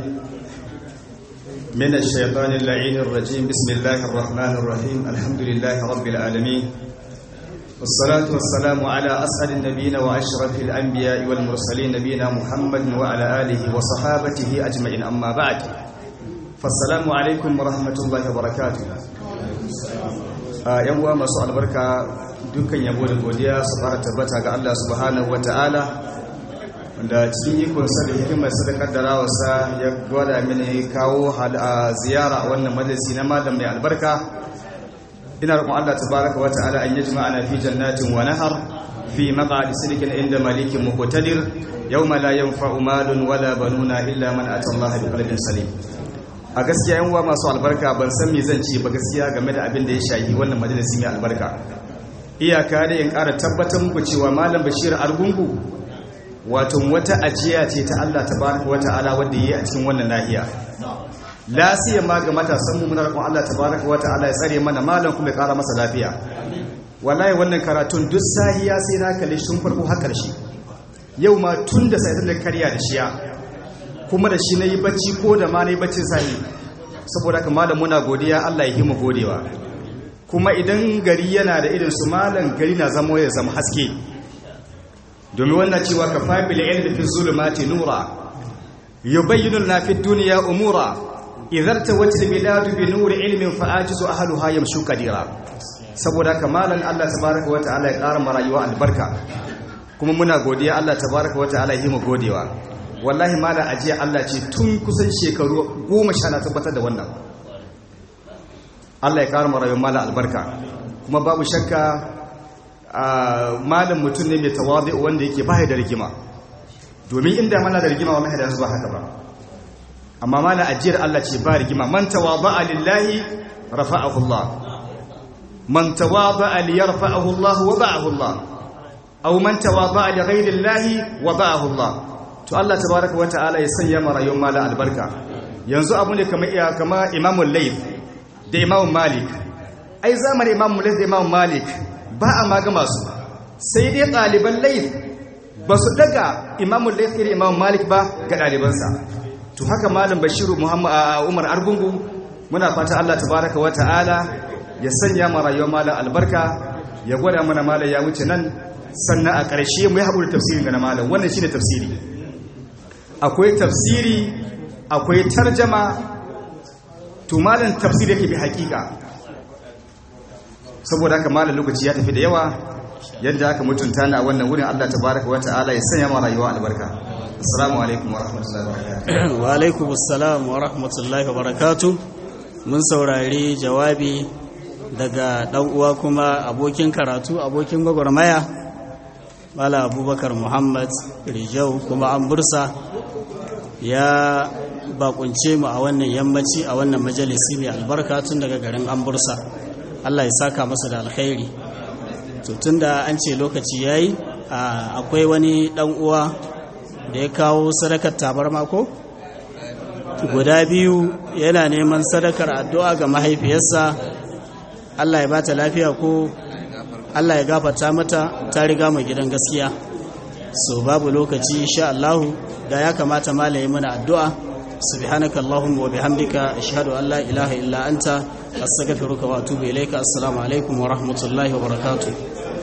Speaker 3: من الشيطان اللعين الرجيم بسم الله الرحمن الرحيم الحمد لله رب العالمين والصلاة والسلام على أسعد النبيين وأشرف الأنبياء والمرسلين نبينا محمد وعلى آله وصحابته أجمعين أما بعد فالسلام عليكم ورحمة الله وبركاته ‘yan uwa masu albarka dukkan yabo da godiya su fara tabbata ga Allah subhanahu wa ta'ala da cikin ikonsa da hikimarsa da kaddarawarsa ya gwada mini kawo ziyara a wannan majalisi na malam mai albarka ina roƙon Allah tabaraka wa ta'ala an yajma'ana fi jannatin wa nahar fi maq'adi sidqin inda malikin muqtadir yawma la yanfa'u malun wala banuna illa man ata Allah bi qalbin salim a gaskiya yan uwa masu albarka ban san me zan ce ba gaskiya game da abin da ya shahi wannan majalisi mai albarka iyaka da in ƙara tabbatar muku cewa malam Bashir Argungu wato wata ajiya ce ta Allah tabaraka wa ta'ala wanda yayi a cikin wannan nahiya la ma ga matasan mu muna roƙon Allah tabaraka wa ta'ala ya tsare mana malam kuma ya ƙara masa lafiya wallahi wannan karatun duk sahiya sai na kalle shi tun farko har ƙarshe yau ma tun da sai da karya da shiya kuma da shi na yi bacci ko da ma na yi baccin sahi saboda haka malam muna godiya Allah ya himu godewa kuma idan gari yana da irin su malam gari na zama ya zama haske domin wannan cewa ka fa bil ilmi fi zulumati nura yubayyinu lana fi dunya umura idhar tawajjal biladu bi nuri ilmin fa ajizu ahluha yamshu qadira saboda haka malam Allah tabaaraka wa ta'ala ya ƙara marayuwa albarka kuma muna godiya Allah tabaaraka wa ta'ala ya himu godewa wallahi malam ajiya Allah ce tun kusan shekaru goma sha na tabbatar da wannan Allah ya ƙara marayuwa malam albarka kuma babu shakka malam mutum ne mai tawazi wanda yake baya da rigima domin inda mana da rigima wallahi da yanzu ba haka ba amma malam ajiyar Allah ce ba rigima man tawada'a lillahi rafa'ahu Allah man tawada'a li yarfa'ahu Allah wada'ahu Allah aw man tawada'a li ghayri Allah wada'ahu Allah to Allah tabaaraka wa ta'ala ya sanya mu rayuwar malam albarka yanzu abu ne kamar iya kamar Imam Layth da Imam Malik ai zamanin Imam Layth da Imam Malik ba a magama su sai dai ɗaliban Layth ba su daga Imam Layth irin Imam Malik ba ga ɗalibansa to haka malam Bashiru Muhammad Umar Argungu muna fata Allah tabaaraka wa ta'ala ya sanya mu rayuwar malam albarka ya gwada mana malam ya wuce nan sannan a ƙarshe mu yi haƙuri tafsirin ga na malam wannan shine tafsiri akwai tafsiri akwai tarjama to malam tafsiri yake bi haƙiƙa saboda haka malam lokaci ya tafi da yawa yadda aka mutunta na wannan wurin Allah tabaaraka wa ta'ala ya sanya mu rayuwa albarka assalamu alaikum wa rahmatullahi wa barakatuh
Speaker 1: wa alaikum assalam wa rahmatullahi wa barakatuh mun saurari jawabi daga dan uwa kuma abokin karatu abokin gwagwarmaya Malam Abubakar Muhammad Rijau kuma an bursa ya bakunce mu a wannan yammaci a wannan majalisi mai albarka tun daga garin an bursa Allah ya saka masa da alkhairi to tunda an ce lokaci yayi akwai wani dan uwa da ya kawo sadakar tabarma ko guda biyu yana neman sadakar addu'a ga mahaifiyarsa Allah ya bata lafiya ko Allah ya gafarta mata ta riga mu gidan gaskiya so babu lokaci insha Allah da ya kamata malaye mana addu'a subhanakallahumma wa bihamdika ashhadu an la ilaha illa anta astaghfiruka wa atubu ilayka assalamu alaikum wa rahmatullahi wa barakatuh